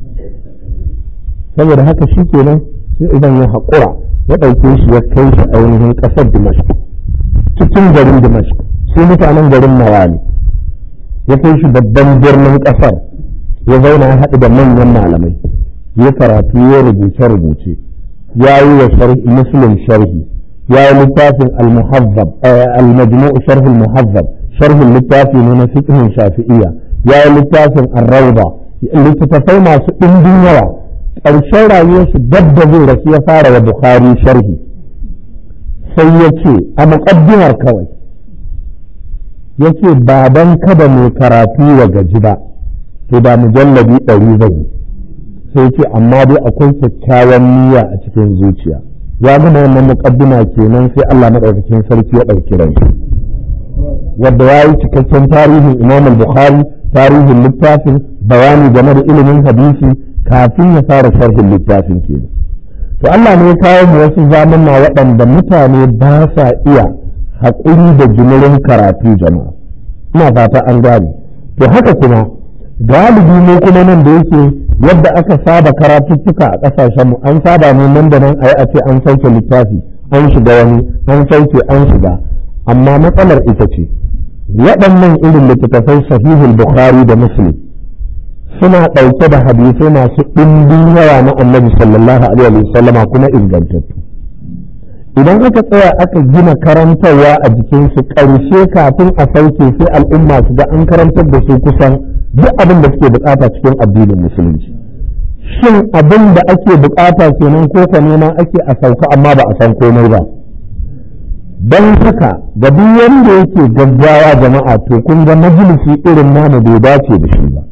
saboda haka shi kenan sai idan ya haƙura ya ɗauke shi ya kai shi ainihin ƙasar Dimashq, cikin garin Dimashq, sai mutanen garin nawa ne, ya kai shi babban birnin ƙasar, ya zauna ya haɗu da manyan malamai, ya karatu ya rubuce-rubuce, ya yi wa Muslim sharhi, ya yi littafin al-muhazzab al-majmu' sharh al-muhazzab, sharhin littafi ne na fiqhin shafi'iyya, ya yi littafin ar-rawda, littattafai masu ɗimbin yawa. ƙarshen rayuwar shi dabba zai rasu ya fara wa Bukhari sharhi, sai ya ce a muƙaddimar kawai ya ce ba don kada mai karatu wa gaji ba, to da mujallabi ɗari zai yi, sai ce amma dai akwai kyakkyawan niyya a cikin zuciya. ya gama wannan muƙaddima kenan sai Allah maɗaukakin sarki ya ɗauki rai, wadda ya yi cikakken tarihin Imam Bukhari, tarihin littafin, bayani game da ilimin hadisi kafin ya fara sharhin littafin kenan. to Allah ne ya kawo mu wasu zamanna waɗanda mutane ba sa iya haƙuri da jimirin karatu jama'a, ina fata an gane. To haka kuma galibi ne kuma nan da yake yadda aka saba karatuttuka a ƙasashenmu an saba ne nan da nan a yi a ce an sauke littafi an shiga wani an sauke an shiga, amma matsalar ita ce waɗannan irin littattafai sahihul bukhari da muslim suna ɗauke da hadisai masu ɗimbin yawa na annabi sallallahu alaihi wasallama kuma ingantattu. Idan aka tsaya aka gina karantarwa a jikinsu ƙarshe kafin a sauke sai al'umma su ga an karantar da su kusan duk abin da suke bukata cikin addinin musulunci. Shin abin da ake bukata kenan ko ka nema ake a sauka amma ba a san komai ba. Don haka ga duk wanda yake gaggawa jama'a to kun ga majalisi irin namu bai dace da shi ba.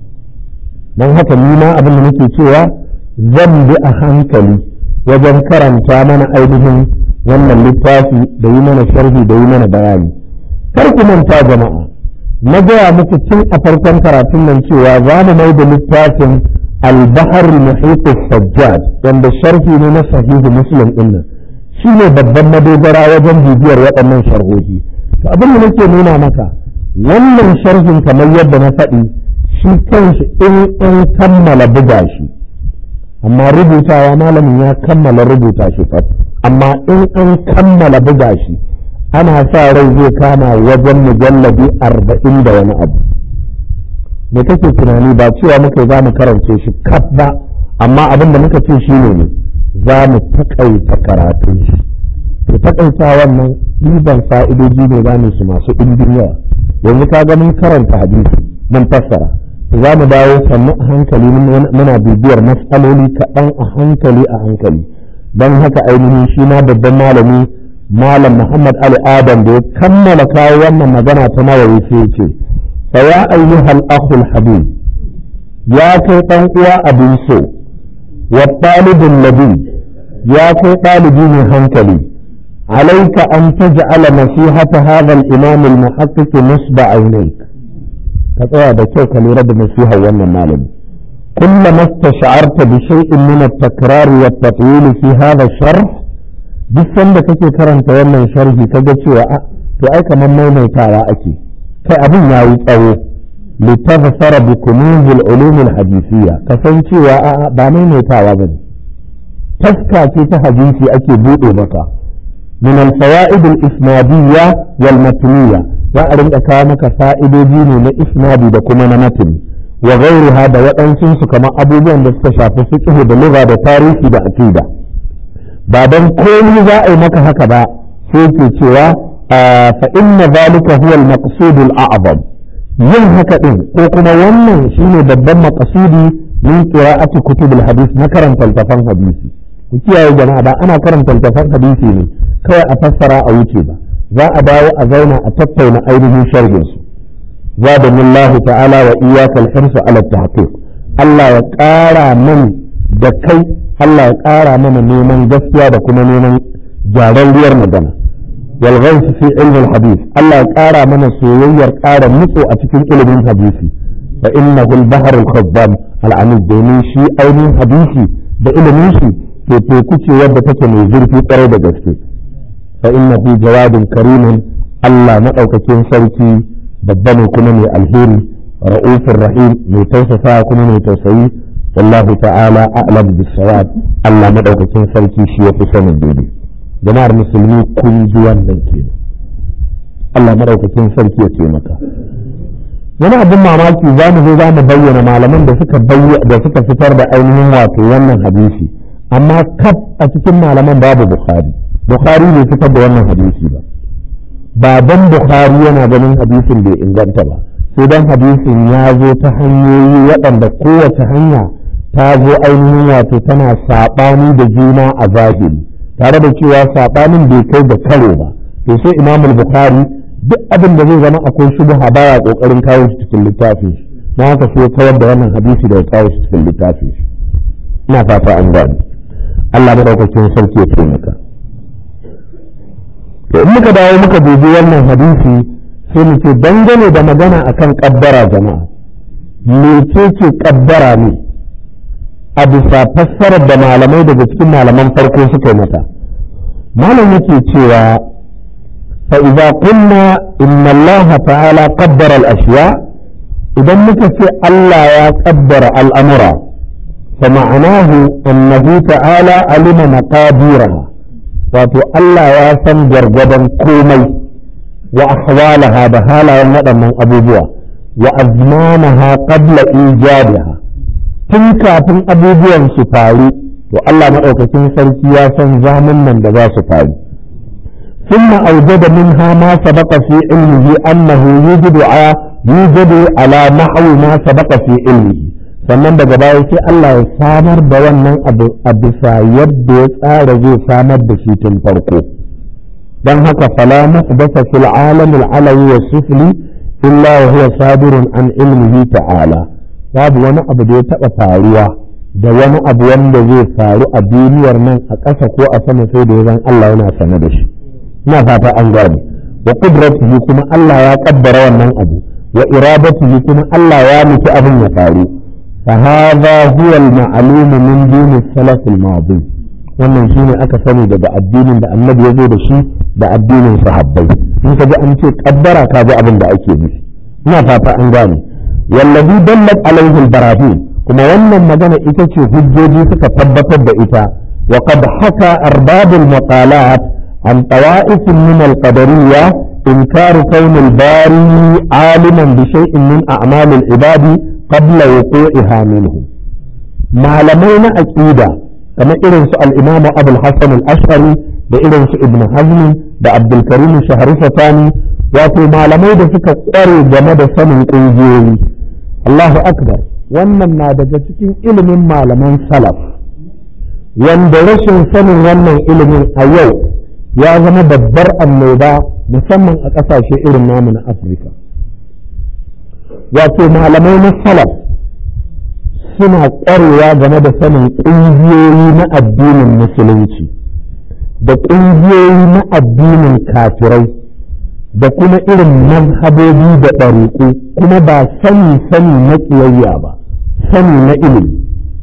Don haka ni ma abin da nake cewa zan bi a hankali wajen karanta mana ainihin wannan littafi da yi mana sharhi da yi mana bayani. Kar ku manta jama'a, na gaya muku tun a farkon karatun nan cewa za mu mai da littafin al-bahar al-muhit as-sajjad wanda sharhi ne na sahihu muslim din nan shi ne babban madogara wajen bibiyar waɗannan sharhohi. To abin da nake nuna maka wannan sharhin kamar yadda na faɗi shi kanshi in an kammala buga shi, amma rubutawa malamin ya kammala rubuta shi fat, amma in an kammala buga shi ana sa rai zai kama wajen mujallabi arba'in da wani abu. Me kake tunani ba cewa muka za mu karance shi kaf ba, amma abin da muka ce shi ne za mu taƙaita karatun shi. To taƙaita wannan ɗiban fa'idoji ne za mu su masu ɗimbin yawa. Yanzu ka ga mun karanta hadisi mun fassara, za mu dawo sannu a hankali muna bibiyar matsaloli kaɗan a hankali a hankali. Don haka ainihin shi ma babban malami malam Muhammad Ali Adam da ya kammala kawo wannan magana ta Nawawi sai ya ce fa ya ayyuhal akhul habib, ya kai ɗan uwa abin so, wa talibul ladhi, ya kai ɗalibi mai hankali, alaika an taj'ala nasihata hadha al-imam al-muhaqqiq nusba aynayk. ka tsaya da kyau ka lura da nasihar wannan malami. kullama istash'arta bi shay'in min at-takrar wa at-tatwil fi hadha ash-sharh, duk sanda kake karanta wannan sharhi kaga cewa a to ai kamar maimaitawa ake, kai abin yayi tsawo, litafsara bi kunuz al-ulum al-hadithiyya, ka san cewa a ba maimaitawa bane, taska ce ta hadisi ake bude maka min al-fawaid al-isnadiyya wal matniyya, za a rinka kawo maka fa'idoji ne na isnadi da kuma na matni wa ghayriha da waɗansu su kamar abubuwan da suka shafi fiqh da lugha da tarihi da aqida. ba don komai za a yi maka haka ba sai ke cewa fa inna zalika huwa al-maqsud al-a'zam, yin haka din ko kuma wannan shine babban maqsudi min qira'ati kutub al-hadith, na karanta littafan hadisi. ku kiyaye jama'a, ba ana karanta littafan hadisi ne kawai a fassara a wuce ba, za a dawo a zauna a tattauna ainihin sharhin su. zadani Allah ta'ala wa iyyaka al-hirsu ala at-tahqiq, Allah ya ƙara man da kai, Allah ya ƙara mana neman gaskiya da kuma neman jararriyar magana. wal ghayth fi ilm al-hadith, Allah ya ƙara mana soyayyar ƙara nutso a cikin ilimin hadisi. fa innahu al-bahr al-khabbam al-amid, domin shi ainihin hadisi da ilimin shi to teku ce wadda take mai zurfi ƙwarai da gaske. fa innahu jawadun karimin, Allah maɗaukakin sarki babba ne kuma mai alheri, ra'ufur rahim mai tausasa kuma mai tausayi. wallahu ta'ala a'lam bis-sawab, Allah madaukakin sarki shi yafi sanin daidai. jama'ar musulmi kun ji wannan kenan, Allah madaukakin sarki ya taimaka. wani abin mamaki za mu zo za mu bayyana malaman da suka da suka fitar da ainihin wato wannan hadisi, amma kaf a cikin malaman babu Bukhari. Bukhari bai fitar da wannan hadisi ba, ba dan Bukhari yana ganin hadisin bai inganta ba, sai dan hadisin ya zo ta hanyoyi waɗanda kowace hanya ta zo ainihin wato tana saɓani da juna a zahiri, tare da cewa saɓanin bai kai da karo ba. to sai Imam Bukhari duk abin da zai zama akwai shubha baya kokarin kawo shi cikin littafin shi, na haka sai kawar da wannan hadisi da ya kawo shi cikin littafin shi. ina fata an gane. Allah madaukakin sarki ya taimaka. to in muka dawo muka dubi wannan hadisi sai mu ce dangane da magana akan kaddara jama'a, mecece kaddara ne a bisa fassarar da malamai daga cikin malaman farko suka yi mata. malam yake cewa فإذا قلنا إن الله تعالى قدر الأشياء إذا مكسي الله يقدر الأمر فمعناه أنه تعالى علم مقاديرها واتو الله يسن جرجبا كومي وأحوالها بهالا يمدى من أبوبها وأزمانها قبل إيجادها تنكا تن أبوبها سفاري والله ما أوكتن سركيا سن زامن من دذا سفاري ثم أوجد منها ما سبق في علمه أنه يوجد يوجد على نحو ما سبق في علمه sannan daga baya sai Allah ya samar da wannan abu a bisa yadda ya tsara zai samar da shi tun farko don haka fala muhdasa fil alam al alawi wa sufli illa wa huwa sadirun an ilmihi ta'ala babu wani abu da ya taba faruwa da wani abu wanda zai faru a duniyar nan a ƙasa ko a sama sai da yazan Allah yana sane da shi ina fata an gane wa qudratihi kuma Allah ya kaddara wannan abu wa iradatihi kuma Allah ya nufi abin ya faru فهذا هو المعلوم من دين السلف الماضي wannan shine aka sani daga addinin da annabi ya zo da shi da addinin sahabbai in ka ji an ce kaddara ka ji abin da ake nufi ina fata an gane wallazi dallat alaihi albarahin kuma wannan magana ita ce hujjoji suka tabbatar da ita wa qad haka arbabul maqalat an tawa'if min alqadariyya inkar kawn albari aliman bi shay'in min a'mal alibadi qabla wuqu'iha minhu malamai na aqida kamar irin su al-Imam Abu al-Hasan al-Ash'ari da irin su Ibn Hazm da Abdul Karim Shahrifatani wato malamai da suka kware game da sanin kungiyoyi Allahu akbar wannan na daga cikin ilimin malaman salaf wanda rashin sanin wannan ilimin a yau ya zama babbar annoba musamman a ƙasashe irin namu na Afirka wato malamai na salaf suna ƙwarewa game da sanin ƙungiyoyi na addinin musulunci da ƙungiyoyi na addinin kafirai da kuma irin mazhabobi da ɗariƙu kuma ba sani sani na ƙiyayya ba sani na ilimi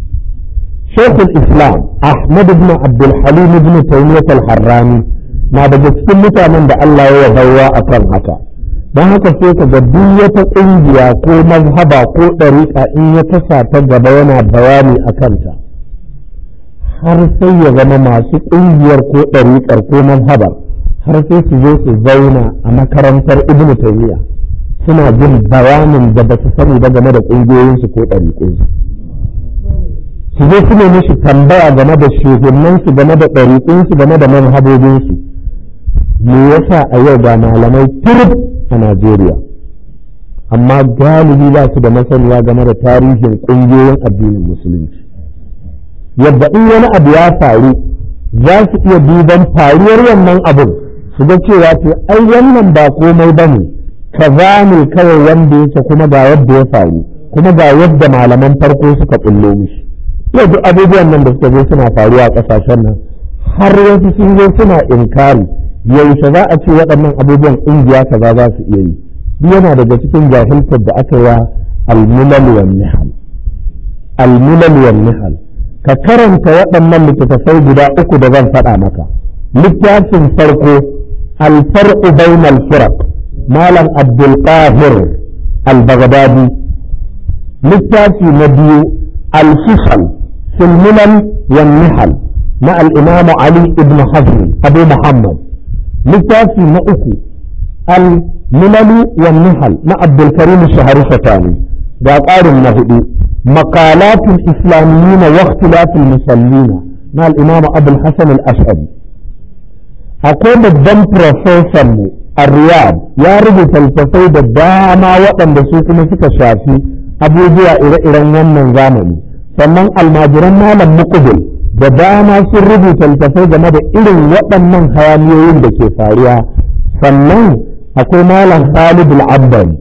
shekul islam ahmad ibn abdulhalim ibn taymiyyah al-harrani na daga cikin mutanen da Allah ya yabawa akan haka don haka sai ka ga duk wata ƙungiya ko mazhaba ko ɗariƙa in ya tasa ta gaba yana bayani a kanta har sai ya zama masu ƙungiyar ko ɗariƙar ko mazhabar har sai su zo su zauna a makarantar ibnu taymiya suna jin bayanin da ba su sani ba game da ƙungiyoyinsu ko ɗariƙunsu su zo su nemi shi tambaya game da shehunansu game da ɗariƙunsu game da mazhabobinsu me yasa a yau ga malamai turub a Najeriya amma galibi ba su da masaniya game da tarihin ƙungiyoyin addinin musulunci yadda in wani abu ya faru za su iya duban faruwar wannan abin su ga cewa to ai wannan ba komai ba ne kaza ne kawai wanda yake kuma ga yadda ya faru kuma ga yadda malaman farko suka bullo mishi yau duk abubuwan nan da suka zo suna faruwa a ƙasashen nan har wasu sun zo suna inkari yaushe za a ce waɗannan abubuwan ƙungiya kaza za su iya yi duk yana daga cikin jahiltar da aka yi wa al-mulal wan nihal al-mulal wan nihal ka karanta waɗannan littattafai guda uku da zan faɗa maka littafin farko al-farqu bayna al-firaq malam abdul qahir al-baghdadi littafi na biyu al-fisal fil mulal wan nihal na al-imam ali ibn hazm abu muhammad littafi na uku al-milalu wan nihal na Abdul Karim Shahrifatani ga ƙarin na hudu maqalatul islamiyyin wa ikhtilafil musallina na al-imam Abul Hasan al-Ash'ari akwai babban professor mu a Riyadh ya rubuta littattafai da dama waɗanda su kuma suka shafi abubuwa ire-iren wannan zamani sannan almajiran malam muqbil da dama sun rubuta littattafai game da irin waɗannan hayaniyoyin da ke faruwa sannan akwai malam Khalid al-Abdani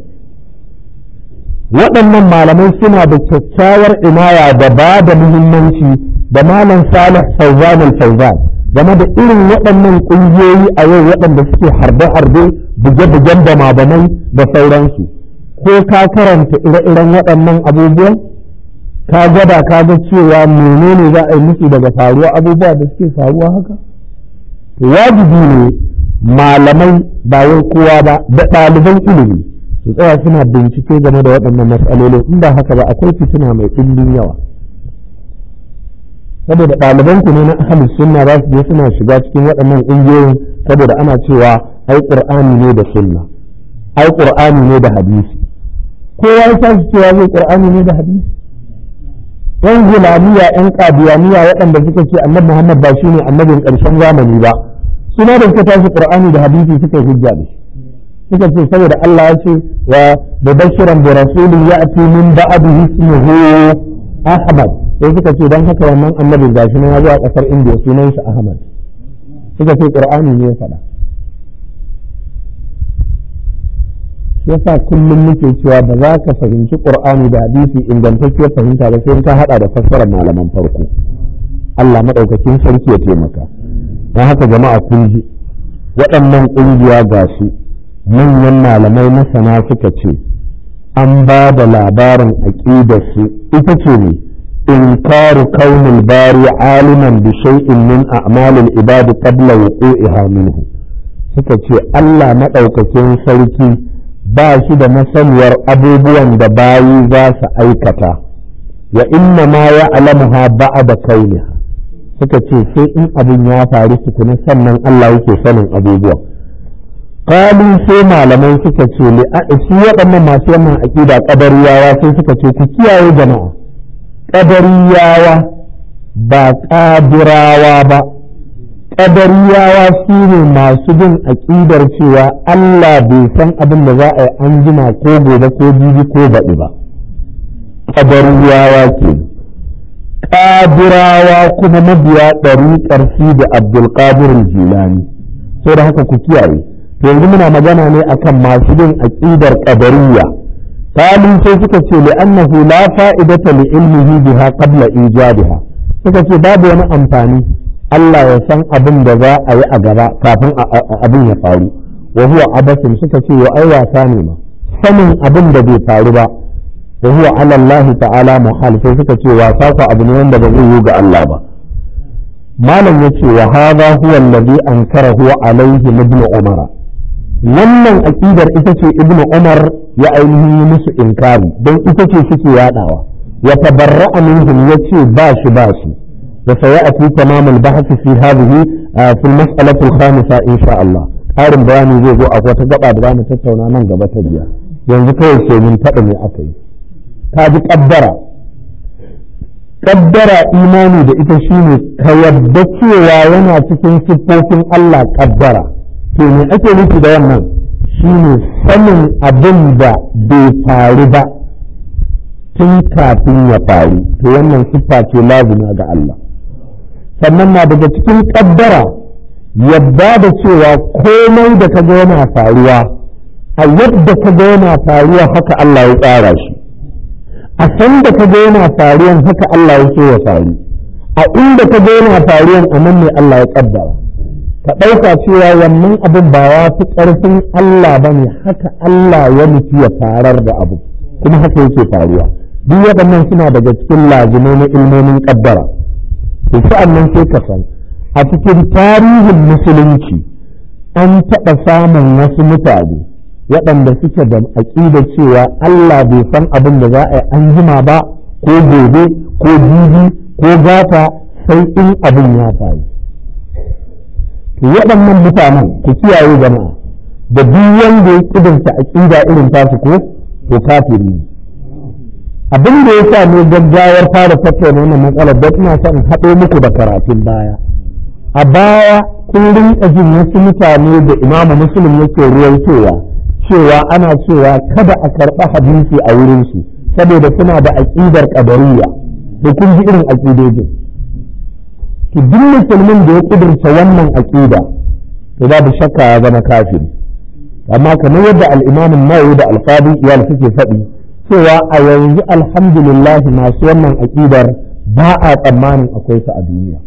waɗannan malamai suna da kyakkyawar inaya da ba da muhimmanci da malam Salih Fawzan al-Fawzan game da irin waɗannan ƙungiyoyi a yau waɗanda suke harbe-harbe buge-bugen da mabamai da sauransu ko ka karanta ire-iren waɗannan abubuwan ka gada ka ga cewa menene za a yi musu daga faruwa abubuwa da suke faruwa haka wajibi ne malamai ba wai kowa ba da ɗaliban ilimi su tsaya suna bincike game da waɗannan matsalolin in ba haka ba akwai fitina mai ɗimbin yawa saboda ɗaliban ku ne na ahlus sunna za su je suna shiga cikin waɗannan ƙungiyoyin saboda ana cewa ai qur'ani ne da sunna ai qur'ani ne da hadisi kowa ya tashi cewa zai qur'ani ne da hadisi yan gulamiya yan qadiyaniya waɗanda suka ce annabi Muhammad ba shine annabin ƙarshen zamani ba suna da suka tashi qur'ani da hadisi suka hujja da shi suka ce saboda Allah ya ce wa mubashiran bi rasulin ya'ti min ba'dihi ismuhu Ahmad sai suka ce dan haka wannan annabin gashi ne ya zo a kasar Indiya sunan shi Ahmad suka ce qur'ani ne ya faɗa yasa kullum muke cewa ba za ka fahimci qur'ani da hadisi ingantacciyar fahimta ba sai ka hada da fassarar malaman farko Allah madaukakin sarki ya taimaka don haka jama'a kun ji waɗannan ƙungiya ga su manyan malamai masana suka ce an ba da labarin aqidar su ita ce ne inkaru kaunil bari aliman bi shay'in min a'malil ibad qabla wuqu'iha minhu suka ce Allah madaukakin sarki ba shi da masaniyar abubuwan da bayi za su aikata wa inna ma ya alamuha ba'da kauniha suka ce sai in abin ya faru tukuna sannan Allah yake sanin abubuwan qalu sai malamai suka ce li su waɗannan masu wannan aqida qadariyawa sai suka ce ku kiyaye jama'a qadariyawa ba qadirawa ba ƙadariyawa su ne masu bin aƙidar cewa Allah bai san abin da za a yi an jima ko gobe ko jibi ko baɗi ba ƙadariyawa ke ƙadirawa kuma mabiya ɗari ƙarfi da abdulkadir jilani sai da haka ku kiyaye to yanzu muna magana ne akan masu bin aƙidar ƙadariya kalin sai suka ce li'annahu la fa'idata li ilmihi biha qabla ijadiha suka ce babu wani amfani Allah ya san abin da za a yi a gaba kafin abin ya faru wa huwa abasin suka ce wa ai wasa ne ma sanin abin da bai faru ba wa huwa ala Allah ta'ala muhal sai suka ce wasa ko abu ne wanda ba zai yi ga Allah ba malam yace wa hadha huwa alladhi ankarahu alayhi ibn umar wannan aqidar ita ce ibn umar ya ainihin musu inkari don ita ce suke yadawa wa tabarra'a minhum yace ba shi ba shi وسيأتي تمام البحث في هذه في المسألة الخامسة إن شاء الله قارن بياني زي زو أقوى تقبع بياني تتونا من قبة تجيا ينزو كوي شيء من تقني أكي كادي قدرة قدرة إيماني دا إتشيني كيبدكي وينا تكين سبوكين الله قدرة كيني أكي لكي دوانا شيني سمن أبندا بفاربا تنكا تنيا فاري to wannan siffa ce lazima ga Allah sannan na daga cikin kaddara yadda da cewa komai da ka ga yana faruwa a yadda ka ga yana faruwa haka Allah ya tsara shi a san da ka ga yana faruwa haka Allah ya so ya faru a inda ka ga yana faruwa a nan ne Allah ya kaddara ka ɗauka cewa wannan abin ba ya fi ƙarfin Allah ba ne haka Allah ya nufi ya farar da abu kuma haka yake faruwa duk waɗannan suna daga cikin lazimai na ilmomin kaddara to sa'annan sai ka san a cikin tarihin musulunci an taɓa samun wasu mutane waɗanda suke da aƙida cewa Allah bai san abin da za a yi an jima ba ko gobe ko jibi ko gata sai in abin ya faru to waɗannan mutanen ku kiyaye jama'a da duk wanda ya ƙudurta aƙida irin tasu ko to kafiri ne abin da ya sa ne gaggawar fara tattauna wannan matsalar da ina son haɗo muku da karatun baya a baya kun rinka jin wasu mutane da imamu muslim yake ruwaitowa cewa ana cewa kada a karɓa hadisi a wurinsu saboda suna da aƙidar ƙadariya to kun ji irin aƙidojin to duk musulmin da ya ƙudurta wannan aƙida to babu shakka ya zama kafiri amma kamar yadda al-imamu Nawawi da al-Qadi Iyal suke faɗi cewa a yanzu alhamdulillah masu wannan aƙidar ba a tsammanin akwai su a duniya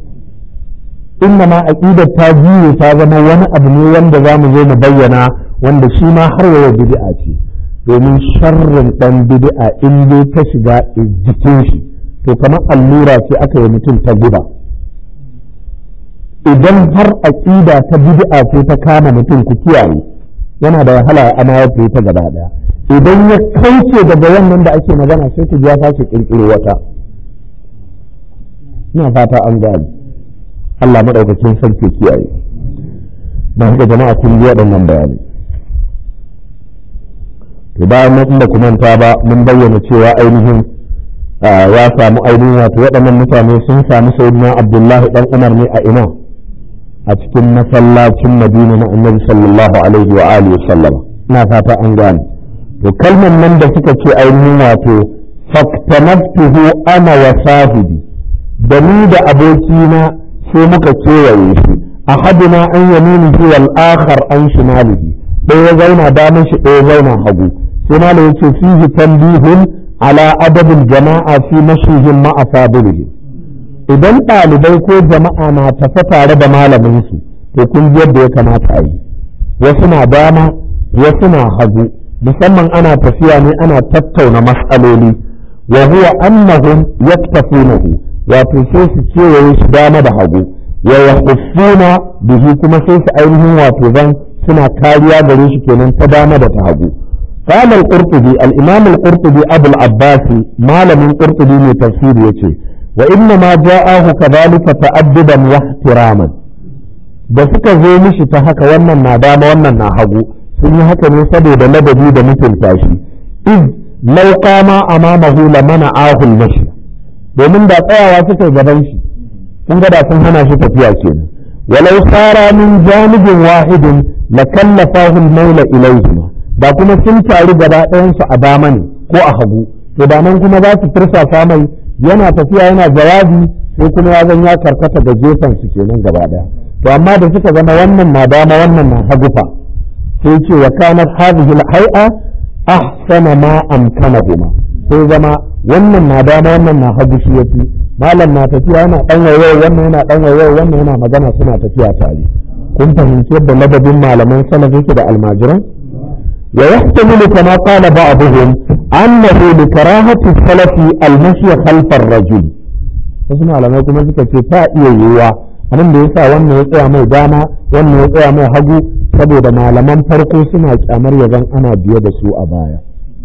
inna ma aƙidar ta juye ta zama wani abu ne wanda za mu zo mu bayyana wanda shi ma har yau bid'a ce domin sharrin ɗan bid'a in dai ta shiga jikin shi to kamar allura ce aka yi mutum ta guba idan har aqida ta bid'a ce ta kama mutum ku kiyaye yana da wahala ana ya ta gaba daya idan ya kauce daga wannan da ake magana sai ku ya sake kirkiro wata ina fata an gani Allah madaukakin sarki kiyaye dan haka jama'a kun ji waɗannan bayani to bayan mun da kuma ta ba mun bayyana cewa ainihin ya samu ainihin wato waɗannan mutane sun samu sayyidina Abdullahi dan Umar ne a ina a cikin masallacin Madina na Annabi sallallahu alaihi wa alihi wasallam ina fata an gane to kalmar nan da suka ce ainihin wato faktanaftuhu ana wa sahibi da ni da abokina sai muka kewaye shi ahaduna an yaminihi wal akhar an shimalihi ɗaya zauna damar shi ɗaya zauna hagu sai malam yace fihi tanbihun ala adabin jama'a fi mashihim ma'a fadilihim idan ɗalibai ko jama'a na tafa tare da malamin su to kun ji yadda ya kamata a yi wasu na dama wasu na hagu musamman ana tafiya ne ana tattauna mas'aloli wa huwa annahum yaktafunahu wato sai su kewaye shi dama da hagu wa yahuffuna bihi kuma sai su ainihin wato zan suna kariya gare shi kenan ta dama da ta hagu قال القرطبي الإمام القرطبي أبو العباس مال من قرطبي من تفسير يتي وإنما جاءه كذلك تأدبا واحتراما da suka zo mishi ta haka wannan na dama wannan na hagu sun yi haka ne saboda ladabi da mutunta shi iz law qama amamahu lamana ahul mashi domin da tsayawa suka gaban shi kun ga da sun hana shi tafiya kenan walau sara min janibin wahidin la kallafahu al-mawla ilayhima da kuma sun taru gaba ɗayansu a dama ne ko a hagu to da nan kuma za su tursasa mai yana tafiya yana jawabi sai kuma ya zan ya karkata da gefen su kenan gaba ɗaya to amma da suka zama wannan na dama wannan na hagu fa sai ce wa kanat hadhihi al-hay'a ahsana ma amkanahuma sai zama wannan na dama wannan na hagu shi yafi malam na tafiya yana dan wayo wannan yana dan wayo wannan yana magana suna tafiya tare kun fahimci yadda ladabin malaman salaf yake da almajiran ويحتمل كما قال بعضهم أنه لكراهة السلف المشي خلف الرجل فسمع لما يكون ذلك شفاء يجوا أنا بيسا وانا يطيع مي داما وانا يطيع مي حقو saboda malaman farko suna kyamar ya zan ana biye da su a baya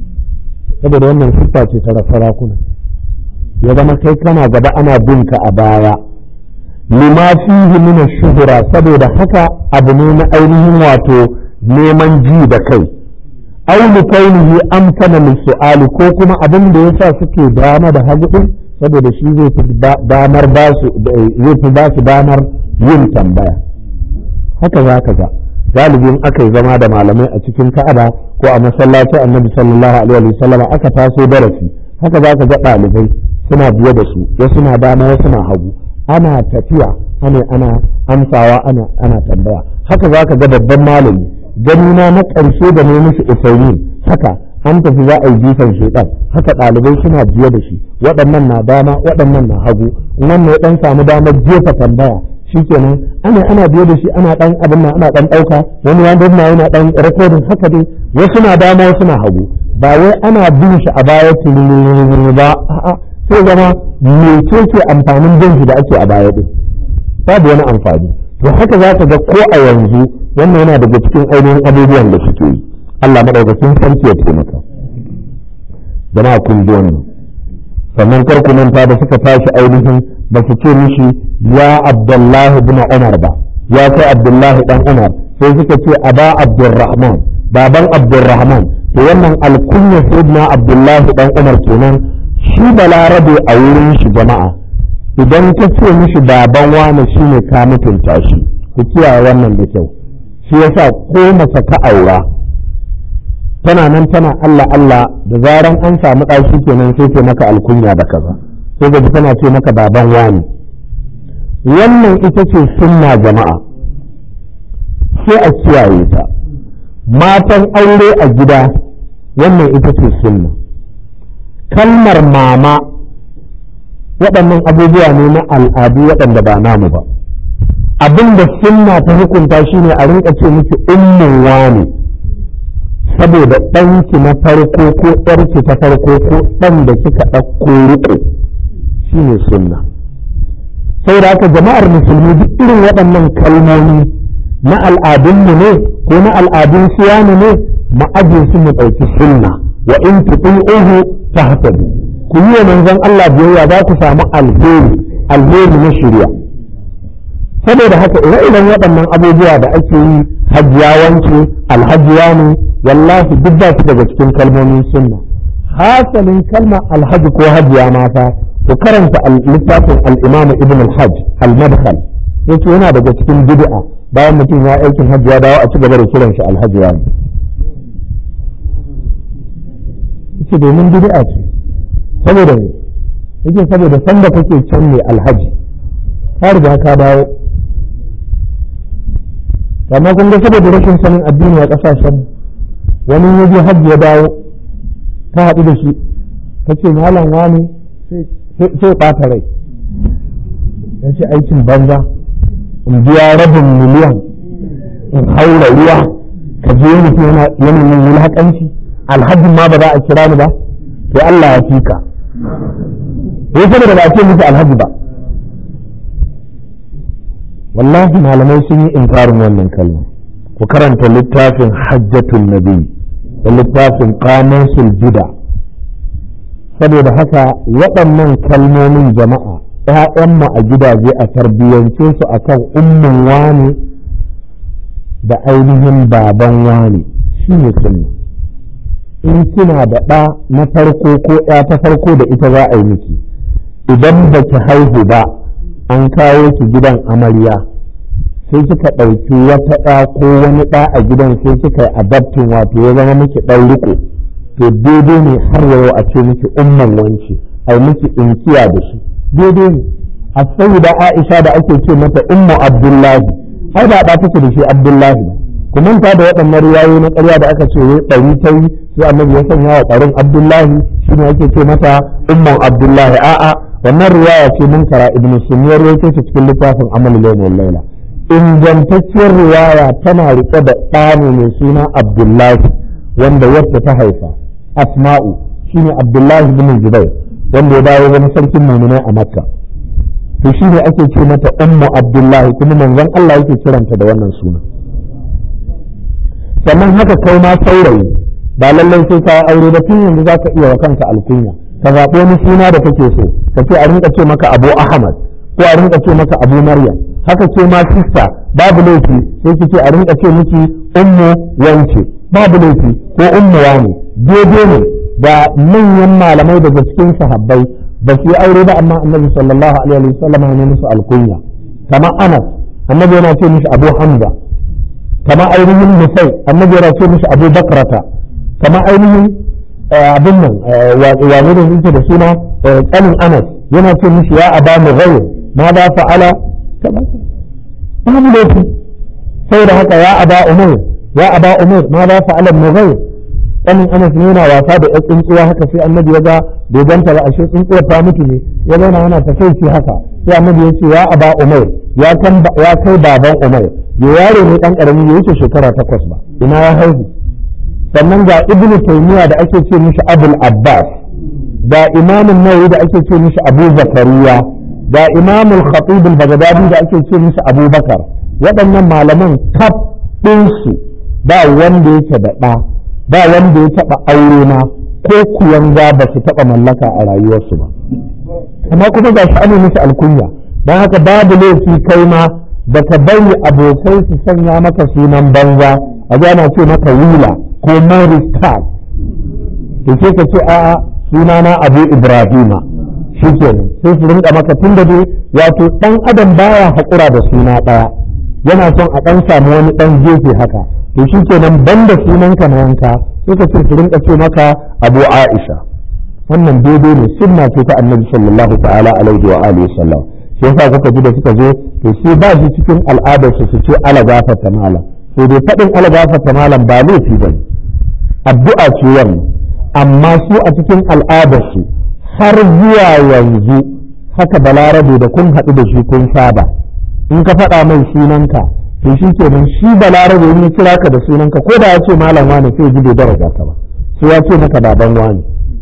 saboda wannan siffa ce ta sarakuna ya zama kai kana gaba ana bin ka a baya lima fihi min ash-shuhra saboda haka abu ne na ainihin wato neman ji da kai aw li kaunihi amkana min su'ali ko kuma abin da yasa suke dama da hagu din saboda shi zai fi damar ba su zai fi ba su damar yin tambaya haka zaka ga galibin aka yi zama da malamai a cikin Ka'aba ko a masallacin Annabi sallallahu alaihi wa sallam aka taso darasi haka zaka ga ɗalibai suna biye da su wasu na dama wasu na hagu ana tafiya ana ana amsawa ana ana tambaya haka zaka ga babban malami ganina na ƙarshe da ne musu usaini haka an tafi za a yi jifan shaitan haka ɗalibai suna biye da shi waɗannan na dama waɗannan na hagu wannan ya ɗan samu damar jefa tambaya shikenan ana ana biye da shi ana ɗan abin nan ana ɗan ɗauka wani wanda na yana ɗan rekodin haka dai wasu na dama wasu na hagu ba wai ana bin shi a baya tuni ba a'a sai zama mece ce amfanin bin shi da ake a baya din babu wani amfani to haka za ka ga ko a yanzu wannan yana daga cikin ainihin abubuwan da suke yi Allah madaukakin sarki ya taimaka jama'a kun ji wannan sannan kar ku manta da suka tashi ainihin ba su ce mishi ya Abdullahi ibn Umar ba ya kai Abdullahi dan Umar sai suka ce aba Abdurrahman baban Abdurrahman to wannan alkunya sayyidina Abdullahi dan Umar kenan shi balarabe a wurin shi jama'a idan ka ce mishi baban wani shine ka mutunta shi ku kiyaye wannan da kyau shi yasa ko mace ka aura tana nan tana Allah Allah da zaran an samu ɗaki kenan sai ce maka alkunya da kaza sai ga tana ce maka baban wani wannan ita ce sunna jama'a sai a kiyaye ta matan aure a gida wannan ita ce sunna kalmar mama waɗannan abubuwa ne na al'adu waɗanda ba namu ba abin da sunna ta hukunta shine a rinka ce miki ummun wani saboda ɗanki na farko ko ɗarki ta farko ko ɗan da kika ɗauko riƙo shine sunna saboda haka jama'ar musulmi duk irin waɗannan kalmomi na al'adunmu ne ko na al'adun siyanu ne mu aje su mu ɗauki sunna wa in tuti'uhu tahtadu ku yi wa manzon Allah biyayya za ku samu alheri alheri na shari'a. saboda haka ire-iren waɗannan abubuwa da ake yi hajjiyawanci alhajiya ne wallahi duk ba su daga cikin kalmomin sunna. hasalin kalma alhaji ko hajiya mata ku karanta littafin al-imam ibn al-hajj al-madkhal yace yana daga cikin bid'a bayan mutum ya aikin hajji ya dawo a ci gaba da kiran shi alhajiya ne yace domin bid'a ce saboda ne yake saboda sanda kake can ne alhaji ka riga ka dawo amma kun ga saboda rashin sanin addini a kasashen wani yaje hajji ya dawo ka haɗu da shi kace malam wani sai ɓata rai ya ce aikin banza in biya rabin miliyan in haura ruwa ka je mutum yana yin wulaƙanci alhajin ma ba za a kira ni ba to Allah ya fi ka wai saboda ba a ce musu alhaji ba wallahi malamai sun yi inkarin wannan kalma ku karanta littafin hajjatun nabi da littafin qamusul bid'a saboda haka waɗannan kalmomin jama'a ‘ya'yanmu a gidaje a tarbiyyance su akan ummin wani da ainihin baban wani shi ne sunna. in kina da ɗa na farko ko ‘ya ta farko da ita za a yi miki idan ba ki haihu ba an kawo ki gidan amarya sai kika ɗauki wata ɗa ko wani ɗa a gidan sai kika yi adaptin wato ya zama miki ɗan riko to daidai ne har yau a ce miki umman wance ai miki inkiya da shi daidai ne a sayyida Aisha da ake ce mata ummu Abdullahi ai ba da take da shi Abdullahi ba kuma ta da waɗannan riwayoyi na ƙarya da aka ce wai ɗari ta yi sai annabi ya sanya wa ɗarin Abdullahi shine ake ce mata umman Abdullahi a'a wannan riwaya ce munkara ibnu Sunniyar yake ce cikin littafin Amal Yawm wal Layla ingantacciyar riwaya tana rike da ɗani mai suna Abdullahi wanda wacce ta haifa Asma'u shine Abdullahi bin Zubair wanda ya dawo zama sarkin mu'minai a Makka to shine ake ce mata ummu Abdullahi kuma manzon Allah yake kiranta da wannan suna sannan haka kai ma saurayi ba lallai sai ka aure ba tun yanzu zaka iya wa kanka alkunya ka zaɓi wani suna da kake so ka ce a rinka ce maka Abu Ahmad ko a rinka ce maka Abu Maryam haka ce ma sista babu laifi sai ki ce a rinka ce miki ummu wance babu laifi ko ummu wani daidai ne da manyan malamai daga cikin sahabbai ba su yi aure ba amma annabi sallallahu alaihi wa sallam ne musu alkunya kama Anas annabi yana ce mishi Abu Hamza kama ainihin Musai annabi yana ce mishi Abu Bakrata kama ainihin abin nan wani da yake da suna tsanin Anas yana ce mishi ya aba mughayr ma da fa'ala babu laifi saboda haka ya aba umar ya aba umar ma da fa'ala mughayr tsanin Anas yana wasa da ƴan tsuntsuwa haka sai annabi ya ga bai ganta ba ashe tsuntsuwa ta mutu ne ya zauna yana takaici haka sai annabi ya ce ya aba umar ya kan ya kai baban umar ya yaro ne dan karami ya wuce shekara takwas ba ina ya haihu sannan ga ibnu taymiya da ake ce mishi abul abbas da imamun nawawi da ake ce mishi abu zakariya da imamul khatib al-baghdadi da ake ce mishi abubakar waɗannan malaman kaf ɗinsu ba wanda yake da ɗa ba wanda ya taɓa aure na ko kuyanga ba su taɓa mallaka a rayuwarsu ba amma kuma ga shi ana musu alkunya don haka babu laifi kai ma da ka bari abokai su sanya maka sunan banza a ana ce maka wila ko Morris Tag to sai ka ce a'a sunana Abu Ibrahima shikenan sai su rinka maka tun da dai wato dan adam baya haƙura da suna ɗaya yana son a ɗan samu wani ɗan gefe haka to shikenan banda sunanka na yanka sai ka ce su rinka ce maka Abu Aisha wannan daidai ne sunna ce ta Annabi sallallahu ta'ala alaihi wa alihi sallam sai yasa kuka ji da suka zo to sai ba shi cikin al'adarsu su ce ala gafarta malam sai dai faɗin ala gafarta malam ba laifi bane addu'a ce wannan amma su a cikin al'adarsu har zuwa yanzu haka balarabe da kun haɗu da shi kun saba in ka faɗa mai sunanka to shi kenan shi balarabe in ya kira ka da sunanka ko da ya ce malam wani sai ji bai daraja ka ba sai ya ce maka baban wani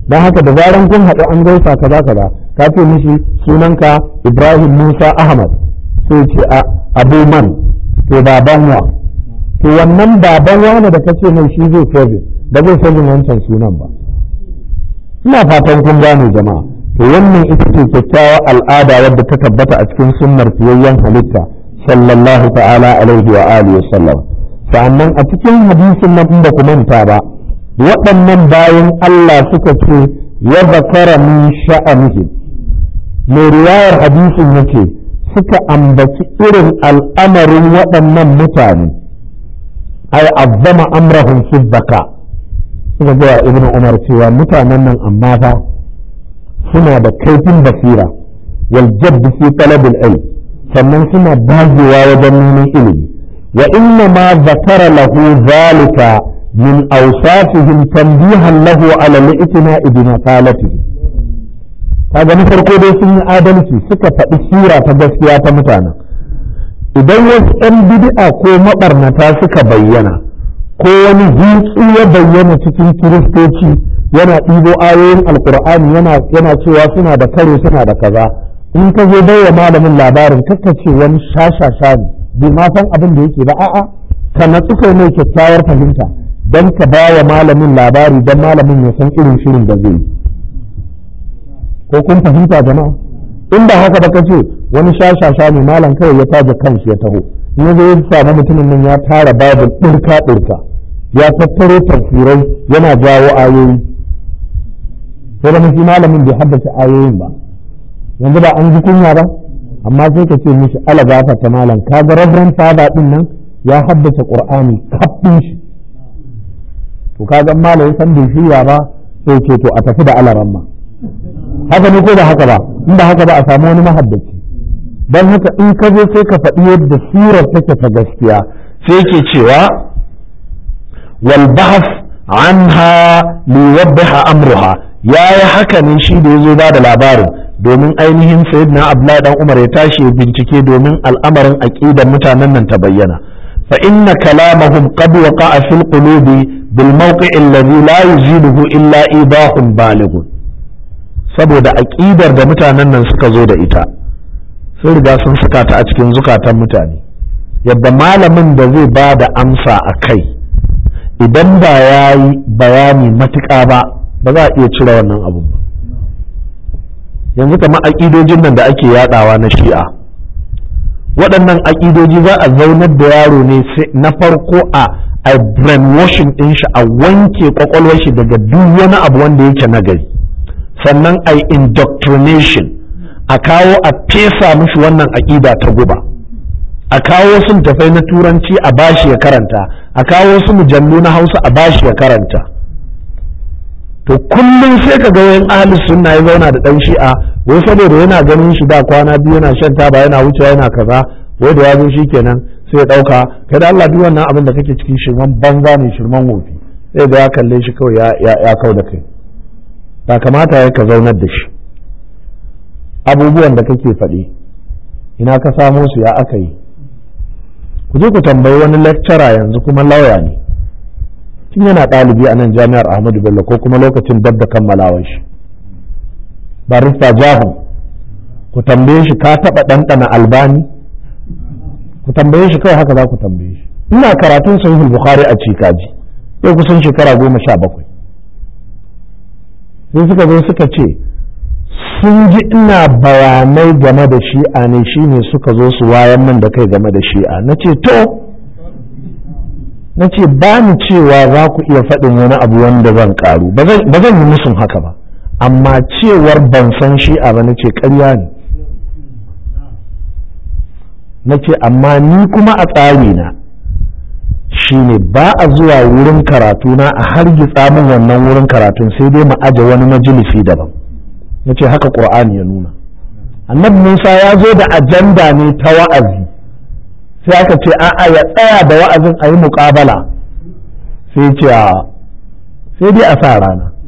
don haka da zaran kun haɗu an gaisa kaza kaza ka ce mishi sunanka Ibrahim Musa Ahmad sai ce a Abu Man to baban wa to wannan baban wani da kace mai shi zai service ba zai service wancan sunan ba. ina fatan kun gane jama'a. to wannan ita ce kyakkyawa al'ada wadda ta tabbata a cikin sunnar fiyayyen halitta sallallahu ta'ala alaihi wa alihi wa sallam. sa'annan a cikin hadisin nan da ku manta ba waɗannan bayan Allah suka ce ya zakara min sha'anihim mai riwayar hadisin yake suka ambaci irin al'amarin waɗannan mutane ai azzama amrahum fi zaka suka ga ibnu umar cewa mutanen nan amma fa suna da kaifin basira wal jadd fi talab al ilm sannan suna dagewa wajen neman ilimi wa inna ma zakara lahu zalika min awsafihim tanbihan lahu ala al-i'tina'i bi maqalatihi. kaga na farko dai sun yi adalci suka faɗi sura ta gaskiya ta mutanen. idan wasu ɗan bid'a ko maɓarnata suka bayyana ko wani hutsu ya bayyana cikin kiristoci yana ɗibo ayoyin alkur'ani yana yana cewa suna da kare suna da kaza in ka zo bai wa malamin labarin kakka ce wani shashasha ne bai ma san abin da yake ba a'a ka natsu kai mai kyakkyawar fahimta don ka ba wa malamin labari don malamin ya san irin shirin da zai yi. ko kun fahimta jama'a? in ba haka ba ka ce wani shashasha ne malam kawai ya taje kanshi ya taho in ya zo ya samu mutumin nan ya tara babu ɗirka ɗirka ya tattaro tafsirai yana jawo ayoyi sai da shi malamin bai haddace ayoyin ba yanzu ba an ji kunya ba amma sai ka ce mishi ala gafarta malam ka ga rabran fada din nan ya haddace qur'ani kafin shi to ka ga malamin san bai shirya ba sai ce to a tafi da alaramma haka ne ko da haka ba in ba haka ba a samu wani mahaddaci don haka in ka zo sai ka faɗi yadda surar take ta gaskiya sai yake cewa wal bahth anha li ywaddiha amruha yayi haka ne shi da yazo ba da labarin domin ainihin sayyidina Abdullahi dan Umar ya tashi bincike domin al'amarin aqidar mutanen nan ta bayyana fa inna kalamahum qad waqa'a fil qulubi bil mawqi' alladhi la yuziluhu illa ibahun balighun saboda aqidar da mutanen nan suka zo da ita sun riga sun saka ta a cikin zukatan mutane yadda malamin da zai ba da amsa a kai idan ba ya yi bayani matuƙa ba ba za a iya cire wannan abun ba yanzu kamar aƙidojin nan da ake yadawa na shi'a waɗannan aƙidoji za a zaunar da yaro ne na farko a a brainwashing ɗin shi a wanke kwakwalwar shi daga duk wani abu wanda yake nagari sannan a indoctrination a kawo a fesa mishi wannan aƙida ta guba a kawo wasu tafai na turanci a bashi ya karanta a kawo wasu mujallu na hausa a bashi ya karanta to kullum sai ka ga wayan ahli sunna ya zauna da dan shi'a wai saboda yana ganin shi da kwana biyu yana shan taba yana wucewa yana kaza wai da ya zo shikenan sai ya dauka kai da Allah duk wannan abin da kake cikin shirman banza ne shirman wofi sai da ya kalle shi kawai ya ya, ya kau da kai ba kamata ya ka zaunar da shi abubuwan da kake faɗi ina ka samo su ya aka yi ku je ku tambayi wani lecturer yanzu kuma lauya ne tun yana ɗalibi a nan jami'ar Ahmadu Bello ko kuma lokacin dab da kammalawar shi barista Jahun ku tambaye shi ka taɓa ɗanɗana albani ku tambaye shi kawai haka za ku tambaye shi ina karatun sahihul Bukhari a Cikaji yau kusan shekara goma sha bakwai sai suka zo suka ce sun ji ina bayanai game da shi'a ne shine suka zo su wayan man da kai game da shi'a na ce to na ce ba ni cewa za ku iya faɗin wani abu wanda zan ƙaru ba zan yi musun haka ba amma cewar ban san shi'a ba na ce ƙarya ne na ce amma ni kuma a tsari na shine ba a zuwa wurin karatu na a hargitsa min wannan wurin karatun sai dai mu aje wani majalisi daban na ce haka ƙur'ani ya nuna annabi Musa ya zo da ajanda ne ta wa'azi sai aka ce a'a ya tsaya da wa'azin a yi muƙabala sai ce a sai dai a sa rana